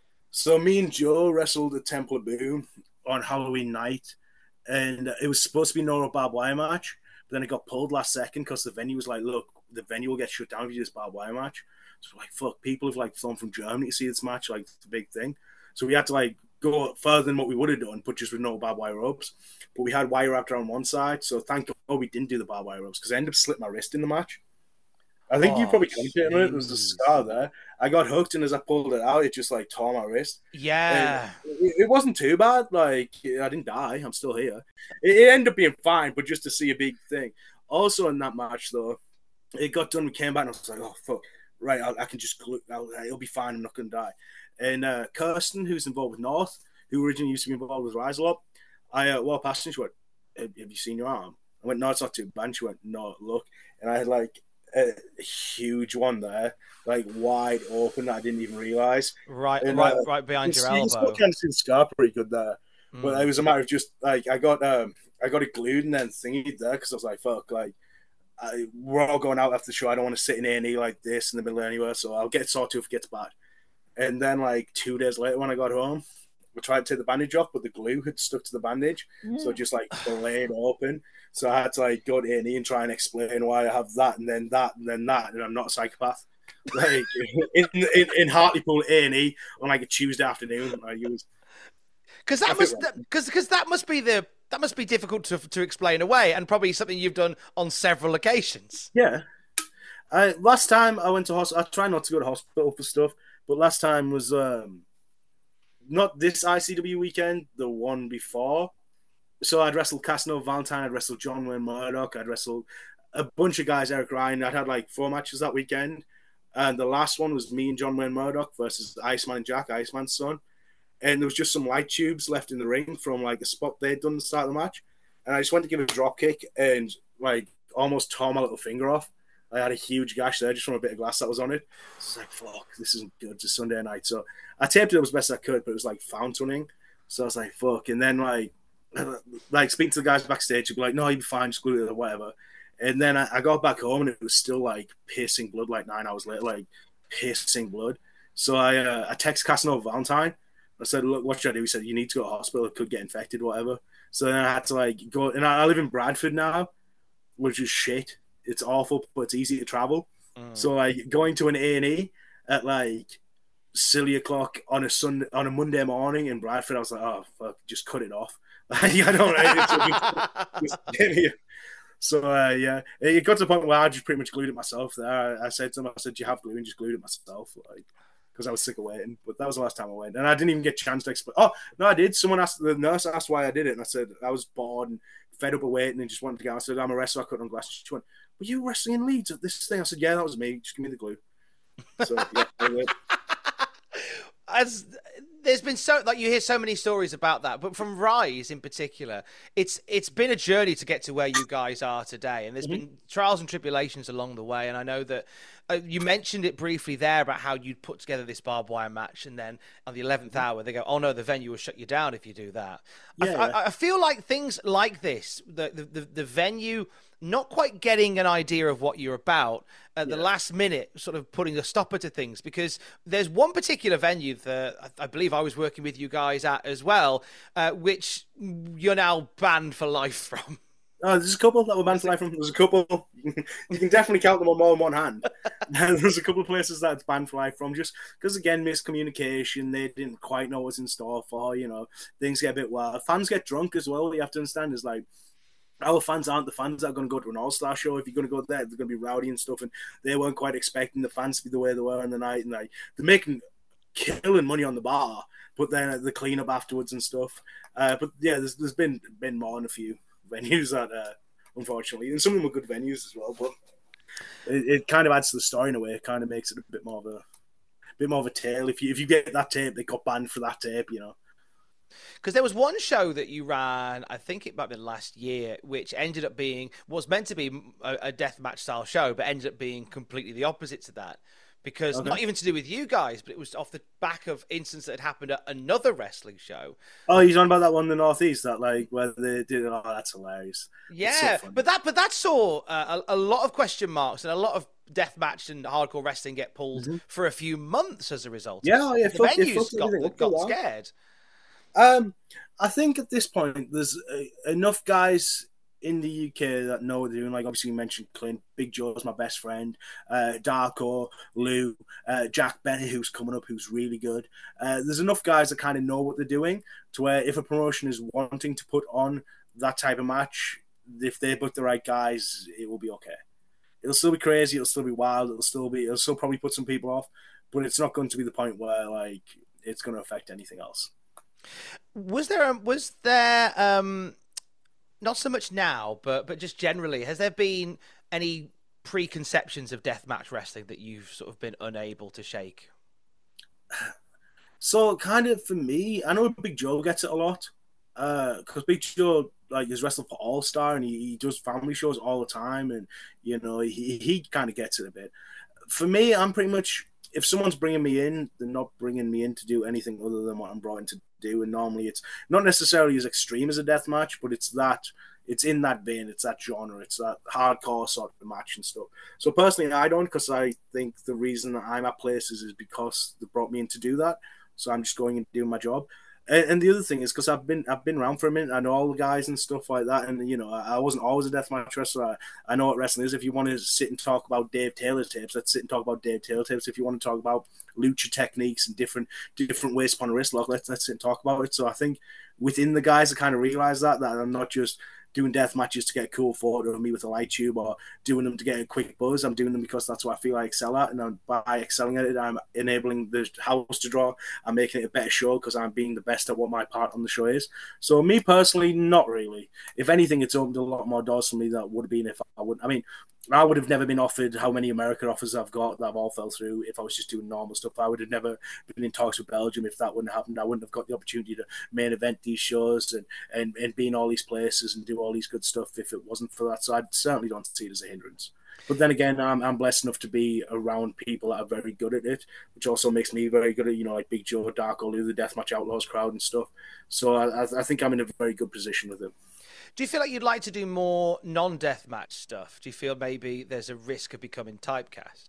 So me and Joe wrestled at Temple of Boom on Halloween night, and it was supposed to be no barbed wire match, but then it got pulled last second because the venue was like, look, the venue will get shut down if you do this barbed wire match. So we're like, fuck, people have like flown from Germany to see this match, like it's a big thing. So we had to like go further than what we would have done, but just with no barbed wire ropes. But we had wire wrapped around one side, so thank God we didn't do the barbed wire ropes, because I ended up slitting my wrist in the match. I think oh, you probably commented on it. There was a scar there. I got hooked, and as I pulled it out, it just like tore my wrist. Yeah, it, it wasn't too bad. Like, I didn't die. I'm still here. It, it ended up being fine, but just to see a big thing. Also in that match, though, it got done. We came back, and I was like, "Oh fuck, right? I, I can just glue. I'll, it'll be fine. I'm not gonna die." And uh, Kirsten, who's involved with North, who originally used to be involved with Rise a lot, I uh, walked past her and she went, "Have, have you seen your arm?" I went, "No, it's not too bad." And she went, "No, look," and I had like a huge one there, like wide open, that I didn't even realize. Right, and, right, uh, right behind your you elbow. You can see the scar pretty good there, mm. but it was a matter of just like I got um I got it glued and then thingied there, because I was like, fuck, like I, we're all going out after the show. I don't want to sit in A and E like this in the middle of anywhere, so I'll get sorted if it gets bad. And then like two days later, when I got home, I tried to take the bandage off, but the glue had stuck to the bandage, mm. so it just like blade open. So I had to like go to A and E and try and explain why I have that and then that and then that, and I'm not a psychopath. Like in in, in Hartlepool A and E on like a Tuesday afternoon, I used because that must because because that must be the that must be difficult to to explain away, and probably something you've done on several occasions. Yeah. I last time I went to hospital, I try not to go to hospital for stuff, but last time was um not this I C W weekend, the one before. So I'd wrestled Casanova Valentine, I'd wrestled John Wayne Murdoch, I'd wrestled a bunch of guys, Eric Ryan. I'd had like four matches that weekend. And the last one was me and John Wayne Murdoch versus Iceman and Jack, Iceman's son. And there was just some light tubes left in the ring from like a spot they'd done at the start of the match. And I just went to give a drop kick and like almost tore my little finger off. I had a huge gash there just from a bit of glass that was on it. It's like, fuck, this isn't good. It's a Sunday night. So I taped it as best I could, but it was like fountain. So I was like, fuck. And then like, like speaking to the guys backstage, they'd be like, no, you'll be fine, just glue it or whatever. And then I, I got back home and it was still like pissing blood like nine hours later, like pissing blood. So I uh, I texted Casanova Valentine. I said, look, what should I do? He said, you need to go to the hospital. It could get infected, whatever. So then I had to like go, and I, I live in Bradford now, which is shit. It's awful, but it's easy to travel. Mm. So like going to an A and E at like silly o'clock on a Sunday, on a Monday morning in Bradford, I was like, oh fuck, just cut it off. I don't know. Just, just, so uh, yeah, it got to the point where I just pretty much glued it myself. There, I, I said to him, I said, "Do you have glue?" And just glued it myself, like because I was sick of waiting. But that was the last time I went, and I didn't even get a chance to explain. Oh no, I did. Someone asked the nurse asked why I did it, and I said I was bored and fed up of waiting and just wanted to go. I said, "I'm a wrestler. I cut on glass." She went, "Were you wrestling in Leeds at this thing?" I said, "Yeah, that was me. Just give me the glue." So yeah. As there's been so like you hear so many stories about that, but from Rise in particular, it's it's been a journey to get to where you guys are today, and there's mm-hmm. been trials and tribulations along the way. And I know that uh, you mentioned it briefly there about how you'd put together this barbed wire match, and then on the eleventh hour they go, "Oh no, the venue will shut you down if you do that." Yeah, I, yeah. I, I feel like things like this, the the the, the venue. Not quite getting an idea of what you're about at the yeah. last minute, sort of putting a stopper to things, because there's one particular venue that I believe I was working with you guys at as well, uh, which you're now banned for life from. Oh, there's a couple that were banned for life from. There's a couple. You can definitely count them on more than one hand. There's a couple of places that it's banned for life from, just because, again, miscommunication. They didn't quite know what's in store for, you know, things get a bit wild. Fans get drunk as well. You have to understand is like, our fans aren't the fans that are going to go to an all-star show. If you're going to go there, they're going to be rowdy and stuff, and they weren't quite expecting the fans to be the way they were on the night. And like, they're making killing money on the bar, but then the cleanup afterwards and stuff. Uh, but yeah, there's there's been been more than a few venues that, uh, unfortunately, and some of them are good venues as well. But it, it kind of adds to the story in a way. It kind of makes it a bit more of a, a bit more of a tale. If you if you get that tape, they got banned for that tape, you know. Because there was one show that you ran, I think it might have been last year, which ended up being, was meant to be a, a deathmatch style show, but ended up being completely the opposite to that. Because okay. not even to do with you guys, but it was off the back of incidents that had happened at another wrestling show. Oh, you're talking about that one in the Northeast, that like where they did. Oh, that's hilarious. Yeah, so but that but that saw uh, a, a lot of question marks and a lot of deathmatch and hardcore wrestling get pulled mm-hmm. for a few months as a result. Yeah, oh, yeah, the fuck, venues got, got, got scared. Um, I think at this point there's uh, enough guys in the U K that know what they're doing. Like obviously you mentioned Clint, Big Joe's my best friend, uh, Darko, Lou, uh, Jack Bennett, who's coming up, who's really good. Uh, there's enough guys that kind of know what they're doing to where if a promotion is wanting to put on that type of match, if they book the right guys, it will be okay. It'll still be crazy, it'll still be wild, it'll still be, it'll still probably put some people off, but it's not going to be the point where like it's going to affect anything else. Was there um, was there um not so much now, but but just generally, has there been any preconceptions of deathmatch wrestling that you've sort of been unable to shake? So kind of for me, I know Big Joe gets it a lot because uh, Big Joe like is wrestling for All Star and he, he does family shows all the time, and you know he he kind of gets it a bit. For me, I'm pretty much. If someone's bringing me in, they're not bringing me in to do anything other than what I'm brought in to do. And normally it's not necessarily as extreme as a death match, but it's that, it's in that vein, it's that genre, it's that hardcore sort of match and stuff. So personally, I don't, because I think the reason that I'm at places is because they brought me in to do that. So I'm just going and doing my job. And, and the other thing is because I've been I've been around for a minute. I know all the guys and stuff like that. And you know, I, I wasn't always a deathmatch wrestler. I, I know what wrestling is. If you want to sit and talk about Dave Taylor tapes, let's sit and talk about Dave Taylor tapes. If you want to talk about lucha techniques and different different ways upon a wrist lock, let's let's sit and talk about it. So I think within the guys, I kind of realize that that I'm not just doing death matches to get a cool photo of me with a light tube or doing them to get a quick buzz. I'm doing them because that's what I feel I excel at, and I'm, by excelling at it, I'm enabling the house to draw. I'm making it a better show because I'm being the best at what my part on the show is. So me personally, not really. If anything, it's opened a lot more doors for me that would have been if I would. I mean, I would have never been offered how many American offers I've got that have all fell through if I was just doing normal stuff. I would have never been in talks with Belgium if that wouldn't have happened. I wouldn't have got the opportunity to main event these shows and, and, and be in all these places and do all these good stuff if it wasn't for that. So I certainly don't see it as a hindrance. But then again, I'm, I'm blessed enough to be around people that are very good at it, which also makes me very good at, you know, like Big Joe, Darko, Lou, the Deathmatch Outlaws crowd and stuff. So I, I think I'm in a very good position with them. Do you feel like you'd like to do more non-deathmatch stuff? Do you feel maybe there's a risk of becoming typecast?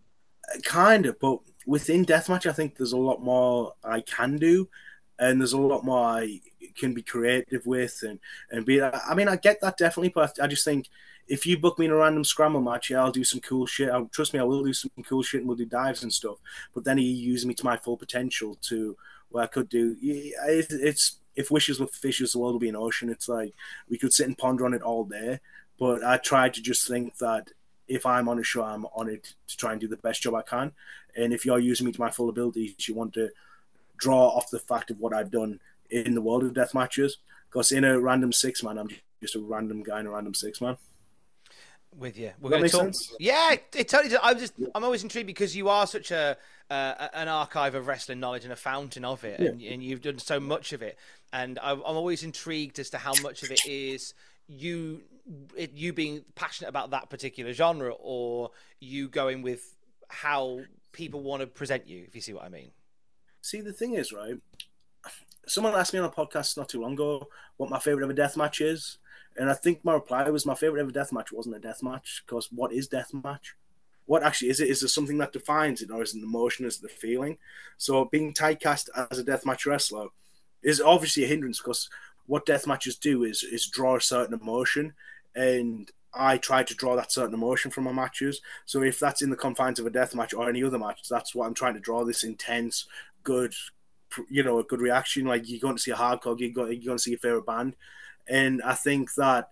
Kind of, but within deathmatch, I think there's a lot more I can do, and there's a lot more I can be creative with, and, and be. I mean, I get that definitely, but I just think if you book me in a random scramble match, yeah, I'll do some cool shit. I'll, trust me, I will do some cool shit, and we'll do dives and stuff. But then he used me to my full potential to where I could do. It, it's. If wishes were fishes, the world would be an ocean. It's like we could sit and ponder on it all day. But I try to just think that if I'm on a show, I'm on it to try and do the best job I can. And if you're using me to my full abilities, you want to draw off the fact of what I've done in the world of death matches. Because in a random six-man, I'm just a random guy in a random six-man. With you, we're Does that going to make talk. sense? Yeah, it, it totally does. I'm just, I'm always intrigued because you are such a uh, an archive of wrestling knowledge and a fountain of it, Yeah. and, and you've done so much of it. And I'm, I'm always intrigued as to how much of it is you, it, you being passionate about that particular genre, or you going with how people want to present you. If you see what I mean. See, the thing is, right? Someone asked me on a podcast not too long ago what my favorite ever death match is. And I think my reply was my favorite ever death match wasn't a death match, because what is death match? What actually is it? Is there something that defines it, or is it an emotion? Is it the feeling? So being typecast as a deathmatch wrestler is obviously a hindrance, because what death matches do is is draw a certain emotion, and I try to draw that certain emotion from my matches. So if that's in the confines of a death match or any other match, that's what I'm trying to draw, this intense, good, you know, a good reaction. Like you're going to see a hardcore gig, you're going to see your favorite band. And I think that,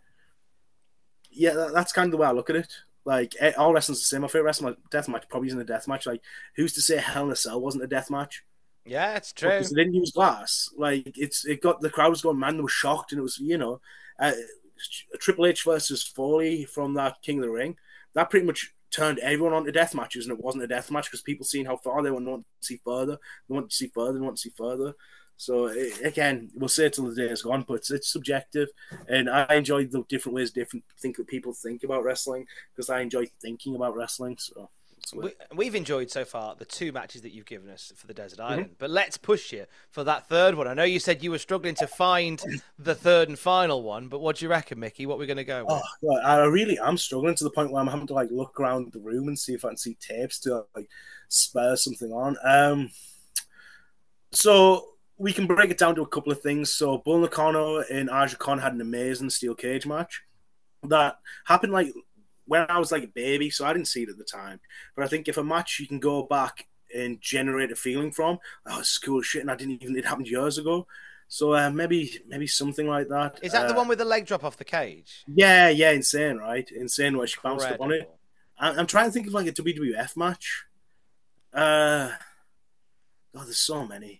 yeah, that's kind of the way I look at it. Like, all wrestling's the same. My favorite wrestling death match probably isn't a death match. Like, who's to say Hell in a Cell wasn't a death match? Yeah, it's true. Because they didn't use glass. Like, it's it got the crowd was going, man, they were shocked, and it was, you know, uh, Triple H versus Foley from that King of the Ring. That pretty much turned everyone onto death matches, and it wasn't a death match because people seeing how far they want to see further, they want to see further, they want to see further. So again, we'll say it till the day is gone, but it's, it's subjective, and I enjoy the different ways, different think that people think about wrestling, because I enjoy thinking about wrestling. So we, we've enjoyed so far the two matches that you've given us for the Desert Island, mm-hmm. but let's push you for that third one. I know you said you were struggling to find the third and final one, but what do you reckon, Mickey? What are we going to go with? Oh, God, I really am struggling to the point where I'm having to like look around the room and see if I can see tapes to like spur something on. Um, so. We can break it down to a couple of things. So, Bull Nakano and Aja Khan had an amazing steel cage match that happened like when I was like a baby, so I didn't see it at the time. But I think if a match you can go back and generate a feeling from, oh, it's cool shit, and I didn't even, it happened years ago. So uh, maybe maybe something like that. Is that uh, the one with the leg drop off the cage? Yeah, yeah, insane, right? Insane where she bounced Incredible. up on it. I, I'm trying to think of like a W W F match. Uh, oh, there's so many.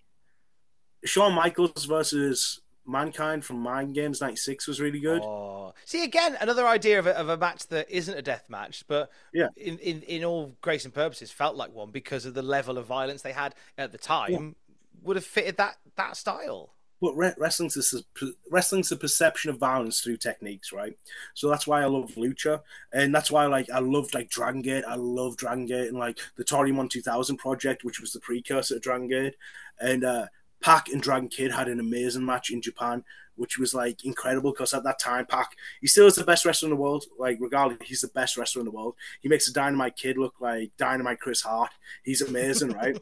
Shawn Michaels versus Mankind from Mind Games ninety-six was really good. Oh. See, again, another idea of a, of a match that isn't a death match, but yeah. in, in, in all grace and purposes felt like one because of the level of violence they had at the time, yeah. would have fitted that, that style. But re- wrestling's, a, wrestling's a perception of violence through techniques, right? So that's why I love Lucha, and that's why like I loved like Dragon Gate. I love Dragon Gate, and like the Toryumon two thousand project, which was the precursor to Dragon Gate, and uh, Pac and Dragon Kid had an amazing match in Japan, which was like incredible because at that time, Pac, he still is the best wrestler in the world. Like, regardless, he's the best wrestler in the world. He makes the Dynamite Kid look like Dynamite Chris Hart. He's amazing, right?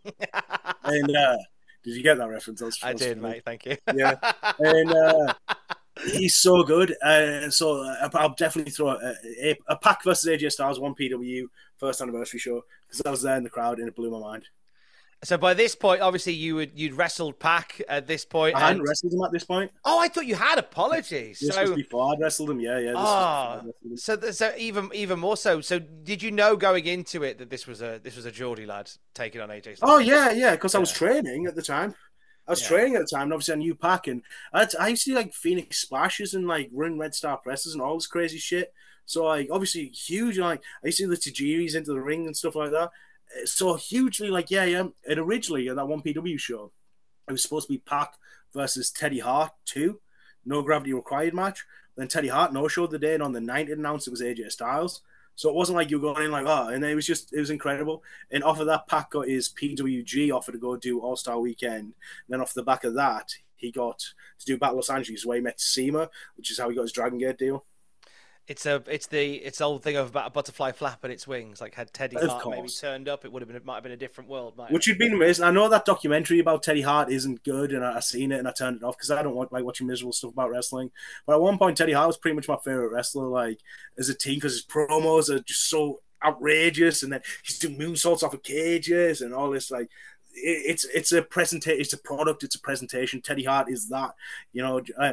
And uh, did you get that reference? That was, I that did, funny. mate. Thank you. Yeah, and uh, he's so good. Uh, so uh, I'll definitely throw a, a, a Pac versus A J Styles one P W first anniversary show because I was there in the crowd and it blew my mind. So by this point, obviously you would you'd wrestled Pac at this point. I and... hadn't wrestled him at this point. Oh, I thought you had. Apologies. This so... was before I'd wrestled him. Yeah, yeah. This oh, was so th- so even even more so. So did you know going into it that this was a this was a Geordie lad taking on A J Styles? Oh yeah, yeah. Because yeah. I was training at the time. I was yeah. training at the time, and obviously I knew Pac, and I, I used to see like Phoenix splashes and like run Red Star presses and all this crazy shit. So like obviously huge. Like I used to do the Tajiris into the ring and stuff like that. So hugely, like, yeah, yeah. And originally, at that one P W show, it was supposed to be Pac versus Teddy Hart two, no gravity required match. Then Teddy Hart no-showed the day, and on the night it announced it was A J Styles. So it wasn't like you were going in like, oh, and it was just, it was incredible. And off of that, Pac got his P W G offer to go do All-Star Weekend. And then off the back of that, he got to do Battle Los Angeles, where he met Seema, which is how he got his Dragon Gate deal. It's a, it's the, it's the old thing of about a butterfly flapping its wings. Like had Teddy of Hart course. maybe turned up, it would have been, it might have been a different world. Which would have been amazing. I know that documentary about Teddy Hart isn't good, and I've seen it and I turned it off because I don't want like watching miserable stuff about wrestling. But at one point, Teddy Hart was pretty much my favorite wrestler, like as a team, because his promos are just so outrageous, and then he's doing moonsaults off of cages and all this like. It's it's a presentation, it's a product, it's a presentation. Teddy Hart is that, you know. Um,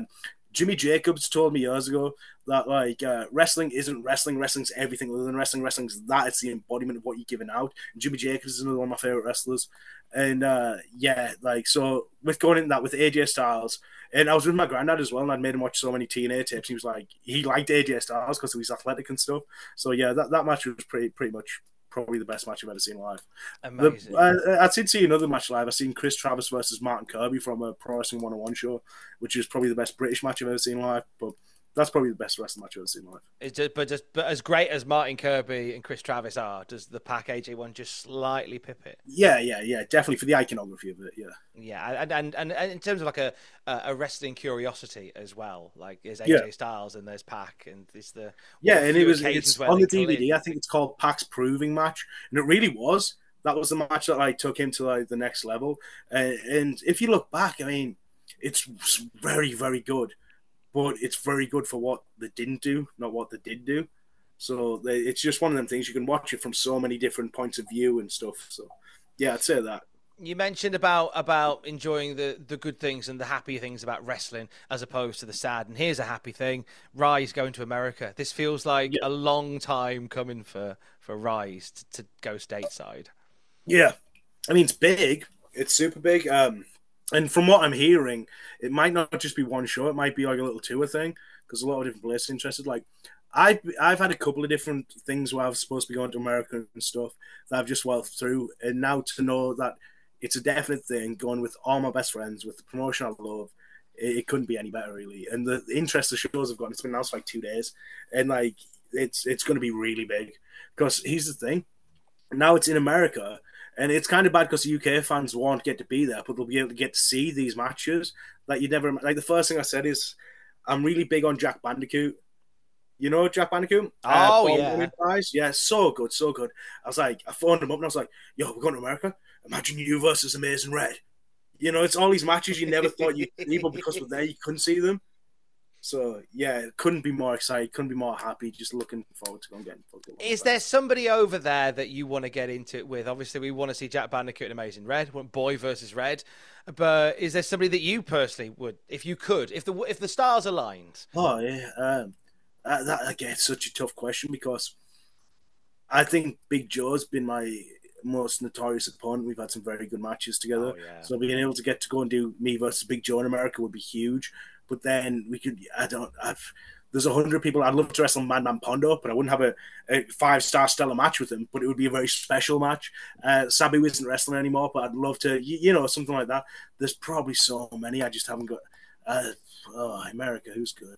Jimmy Jacobs told me years ago that like uh, wrestling isn't wrestling. Wrestling's everything other than wrestling. Wrestling's that. It's the embodiment of what you're giving out. And Jimmy Jacobs is another one of my favorite wrestlers. And uh, yeah, like so with going in that with A J Styles, and I was with my granddad as well, and I'd made him watch so many T N A tapes. He was like, he liked A J Styles because he was athletic and stuff. So yeah, that, that match was pretty pretty much probably the best match I've ever seen live. Amazing. The, I, I did see another match live. I seen Chris Travis versus Martin Kirby from a Pro Wrestling one oh one show, which is probably the best British match I've ever seen live. But that's probably the best wrestling match I've ever seen live. It's just, but just but as great as Martin Kirby and Chris Travis are, does the Pac A J one just slightly pip it? Yeah, yeah, yeah, definitely for the iconography of it. Yeah, yeah, and and, and, and in terms of like a a wrestling curiosity as well, like there's A J yeah. Styles and there's Pac, and it's the yeah, and it was it's on the D V D. I think it's called Pac's Proving Match, and it really was. That was the match that like took him to like the next level. Uh, and if you look back, I mean, it's very, very good. But it's very good for what they didn't do, not what they did do. So they, it's just one of them things. You can watch it from so many different points of view and stuff. So, yeah, I'd say that. You mentioned about about enjoying the, the good things and the happy things about wrestling as opposed to the sad. And here's a happy thing. Rise going to America. This feels like yeah. a long time coming for, for Rise to, to go stateside. Yeah. I mean, it's big. It's super big. Um And from what I'm hearing, it might not just be one show. It might be like a little tour thing because a lot of different places are interested. Like, I've, I've had a couple of different things where I was supposed to be going to America and stuff that I've just well through. And now to know that it's a definite thing, going with all my best friends, with the promotion I love, it, it couldn't be any better, really. And the, the interest the shows have gotten, it's been announced for like two days. And, like, it's, it's going to be really big. Because here's the thing. Now it's in America. And it's kind of bad because the U K fans won't get to be there, but they'll be able to get to see these matches. Like you never, like the first thing I said is, I'm really big on Jack Bandicoot. You know Jack Bandicoot? Oh uh, yeah, Prize? Yeah, so good, so good. I was like, I phoned him up and I was like, "Yo, we're going to America. Imagine you versus Amazing Red." You know, it's all these matches you never thought you'd see, but because we're there, you couldn't see them. So, yeah, couldn't be more excited, couldn't be more happy, just looking forward to going getting fucking. Is there somebody over there that you want to get into it with? Obviously, we want to see Jack Bandicoot and Amazing Red, want Boy versus Red, but is there somebody that you personally would, if you could, if the if the stars aligned? Oh, yeah. Um, that, that, again, it's such a tough question because I think Big Joe's been my most notorious opponent. We've had some very good matches together. Oh, yeah. So being able to get to go and do me versus Big Joe in America would be huge. But then we could, I don't, I've, there's a hundred people. I'd love to wrestle Madman Pondo, but I wouldn't have a, a five-star stellar match with him, but it would be a very special match. Uh, Sabu isn't wrestling anymore, but I'd love to, you, you know, something like that. There's probably so many. I just haven't got, uh, oh, America, who's good?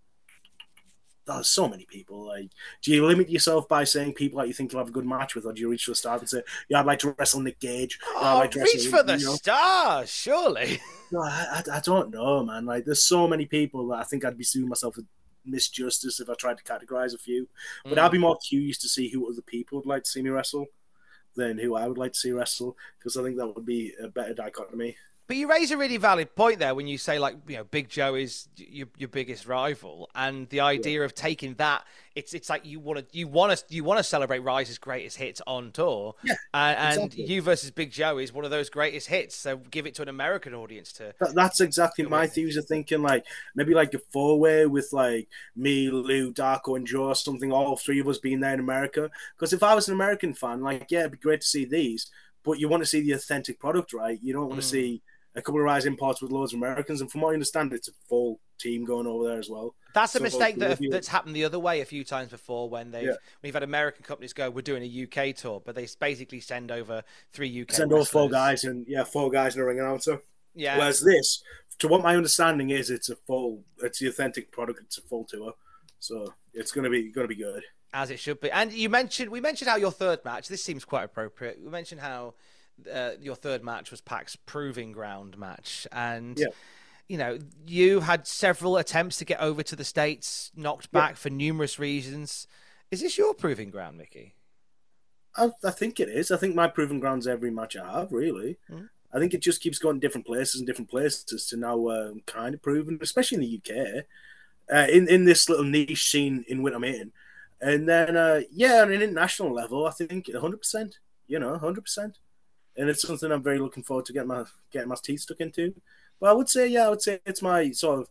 There's so many people. Like, do you limit yourself by saying people that you think you'll have a good match with, or do you reach for the stars and say, "Yeah, I'd like to wrestle Nick Gage"? Oh, yeah, I'd like to reach wrestle, for the you know? stars, surely. No, I, I, I don't know, man. Like, there's so many people that I think I'd be suing myself with misjustice if I tried to categorize a few. But mm. I'd be more curious to see who other people would like to see me wrestle than who I would like to see wrestle, because I think that would be a better dichotomy. But you raise a really valid point there when you say, like, you know, Big Joe is your your biggest rival, and the idea yeah. of taking that, it's it's like you want to you want to you want to celebrate Rise's greatest hits on tour, yeah, and, and exactly. you versus Big Joe is one of those greatest hits. So give it to an American audience to. That, that's exactly my theories of thinking. Like maybe like a four way with like me, Lou, Darko, and Joe, or something. All three of us being there in America. Because if I was an American fan, like yeah, it'd be great to see these, but you want to see the authentic product, right? You don't want to mm. see a couple of Rise imports with loads of Americans, and from what I understand, it's a full team going over there as well. That's a so, mistake that that's happened the other way a few times before when they've yeah. we've had American companies go, we're doing a U K tour, but they basically send over three U K send over four guys and yeah, four guys and a ring announcer. Yeah. Whereas this, to what my understanding is, it's a full, it's the authentic product. It's a full tour, so it's gonna be gonna be good, as it should be. And you mentioned we mentioned how your third match. This seems quite appropriate. We mentioned how. Uh, your third match was Pac's Proving Ground match, and yeah. you know you had several attempts to get over to the States, knocked back yeah. for numerous reasons. Is this your Proving Ground, Mickey? I, I think it is. I think my Proving Ground's every match I have, really. Mm. I think it just keeps going different places and different places to now uh, kind of proven, especially in the U K, uh, in in this little niche scene in which I'm in, and then uh, yeah, on an international level, I think one hundred percent. You know, one hundred percent. And it's something I'm very looking forward to getting my getting my teeth stuck into. But I would say, yeah, I would say it's my sort of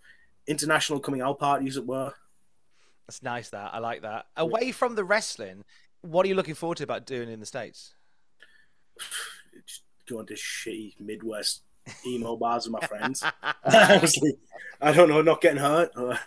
international coming out parties at work. That's nice. That I like that. Away yeah. from the wrestling, what are you looking forward to about doing in the States? Just going to shitty Midwest emo bars with my friends. Honestly, I don't know, not getting hurt.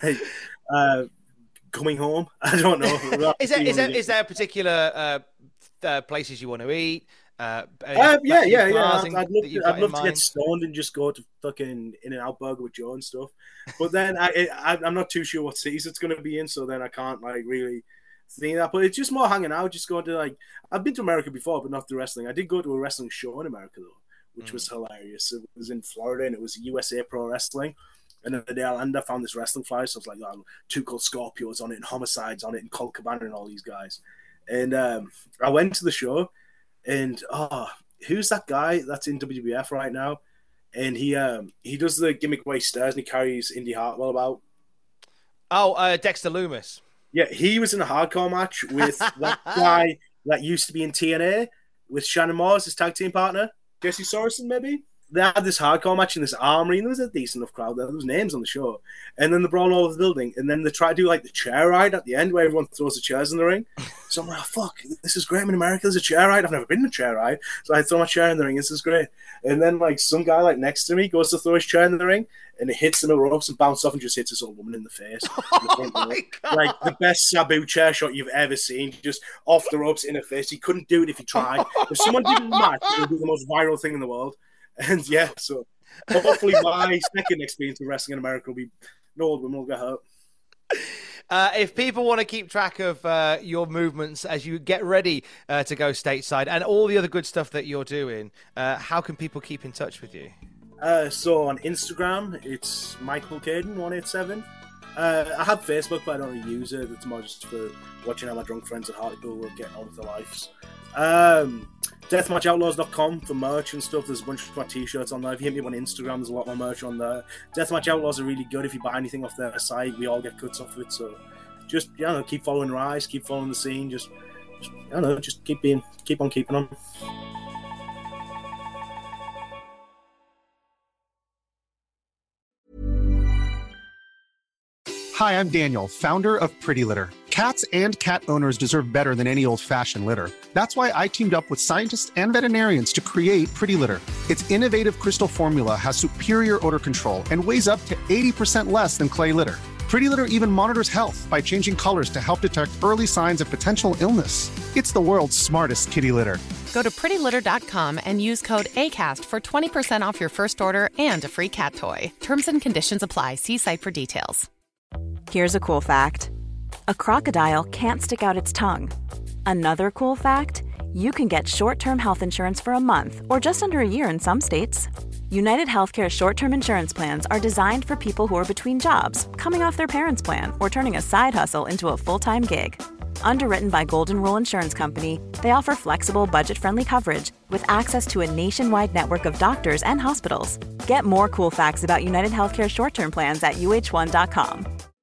Uh, coming home. I don't know. is there is there, is there particular uh, uh, places you want to eat? Uh, uh, yeah, yeah, yeah. I'd, I'd love, to, I'd love to get stoned and just go to fucking In-N-Out Burger with Joe and stuff. But then I, I, I'm not too sure what cities it's going to be in, so then I can't like really think that. But it's just more hanging out, just going to like. I've been to America before, but not to wrestling. I did go to a wrestling show in America though, which mm. was hilarious. It was in Florida, and it was U S A Pro Wrestling. And then the day I landed, I found this wrestling flyer, so I was like, oh, Two Cold Scorpios on it, and Homicides on it, and Colt Cabana and all these guys. And um, I went to the show. And oh, who's that guy that's in W W F right now? And he um he does the gimmick where he stares and he carries Indy Hartwell about. Oh, uh, Dexter Lumis. Yeah, he was in a hardcore match with that guy that used to be in T N A with Shannon Moore, his tag team partner, Jesse Sorensen, maybe. They had this hardcore match in this armory, and there was a decent enough crowd there. There was names on the show. And then they brought all over the building, and then they try to do like the chair ride at the end where everyone throws the chairs in the ring. So I'm like, oh, fuck, this is great. I'm in America, there's a chair ride. I've never been in a chair ride. So I throw my chair in the ring. This is great. And then like some guy like next to me goes to throw his chair in the ring, and it hits in the ropes and bounces off and just hits this old woman in the face. Oh my God. Like the best Sabu chair shot you've ever seen, just off the ropes in her face. He couldn't do it if he tried. If someone didn't match, it would be the most viral thing in the world. And yeah, so hopefully my second experience of wrestling in America will be no old women will get hurt. Uh, if people want to keep track of uh, your movements as you get ready uh, to go stateside and all the other good stuff that you're doing, uh, how can people keep in touch with you? Uh, so on Instagram, it's Michael Caden one eight seven. Uh, I have Facebook, but I don't really use it. It's more just for watching how my drunk friends at Hartlepool will get on with their lives. Um, deathmatch outlaws dot com for merch and stuff. There's a bunch of my t-shirts on there. If you hit me on Instagram, there's a lot more merch on there. Deathmatch Outlaws are really good. If you buy anything off their site, we all get cuts off of it. So just, you know, keep following Rise, keep following the scene. Just, just I don't know, just keep being, keep on keeping on. Hi, I'm Daniel, founder of Pretty Litter. Cats and cat owners deserve better than any old-fashioned litter. That's why I teamed up with scientists and veterinarians to create Pretty Litter. Its innovative crystal formula has superior odor control and weighs up to eighty percent less than clay litter. Pretty Litter even monitors health by changing colors to help detect early signs of potential illness. It's the world's smartest kitty litter. Go to pretty litter dot com and use code ACAST for twenty percent off your first order and a free cat toy. Terms and conditions apply. See site for details. Here's a cool fact. A crocodile can't stick out its tongue. Another cool fact, you can get short-term health insurance for a month or just under a year in some states. United Healthcare short-term insurance plans are designed for people who are between jobs, coming off their parents' plan, or turning a side hustle into a full-time gig. Underwritten by Golden Rule Insurance Company, they offer flexible, budget-friendly coverage with access to a nationwide network of doctors and hospitals. Get more cool facts about United Healthcare short-term plans at U H one dot com.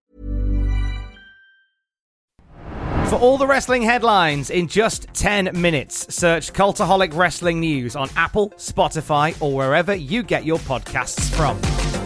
For all the wrestling headlines in just ten minutes, search Cultaholic Wrestling News on Apple, Spotify, or wherever you get your podcasts from.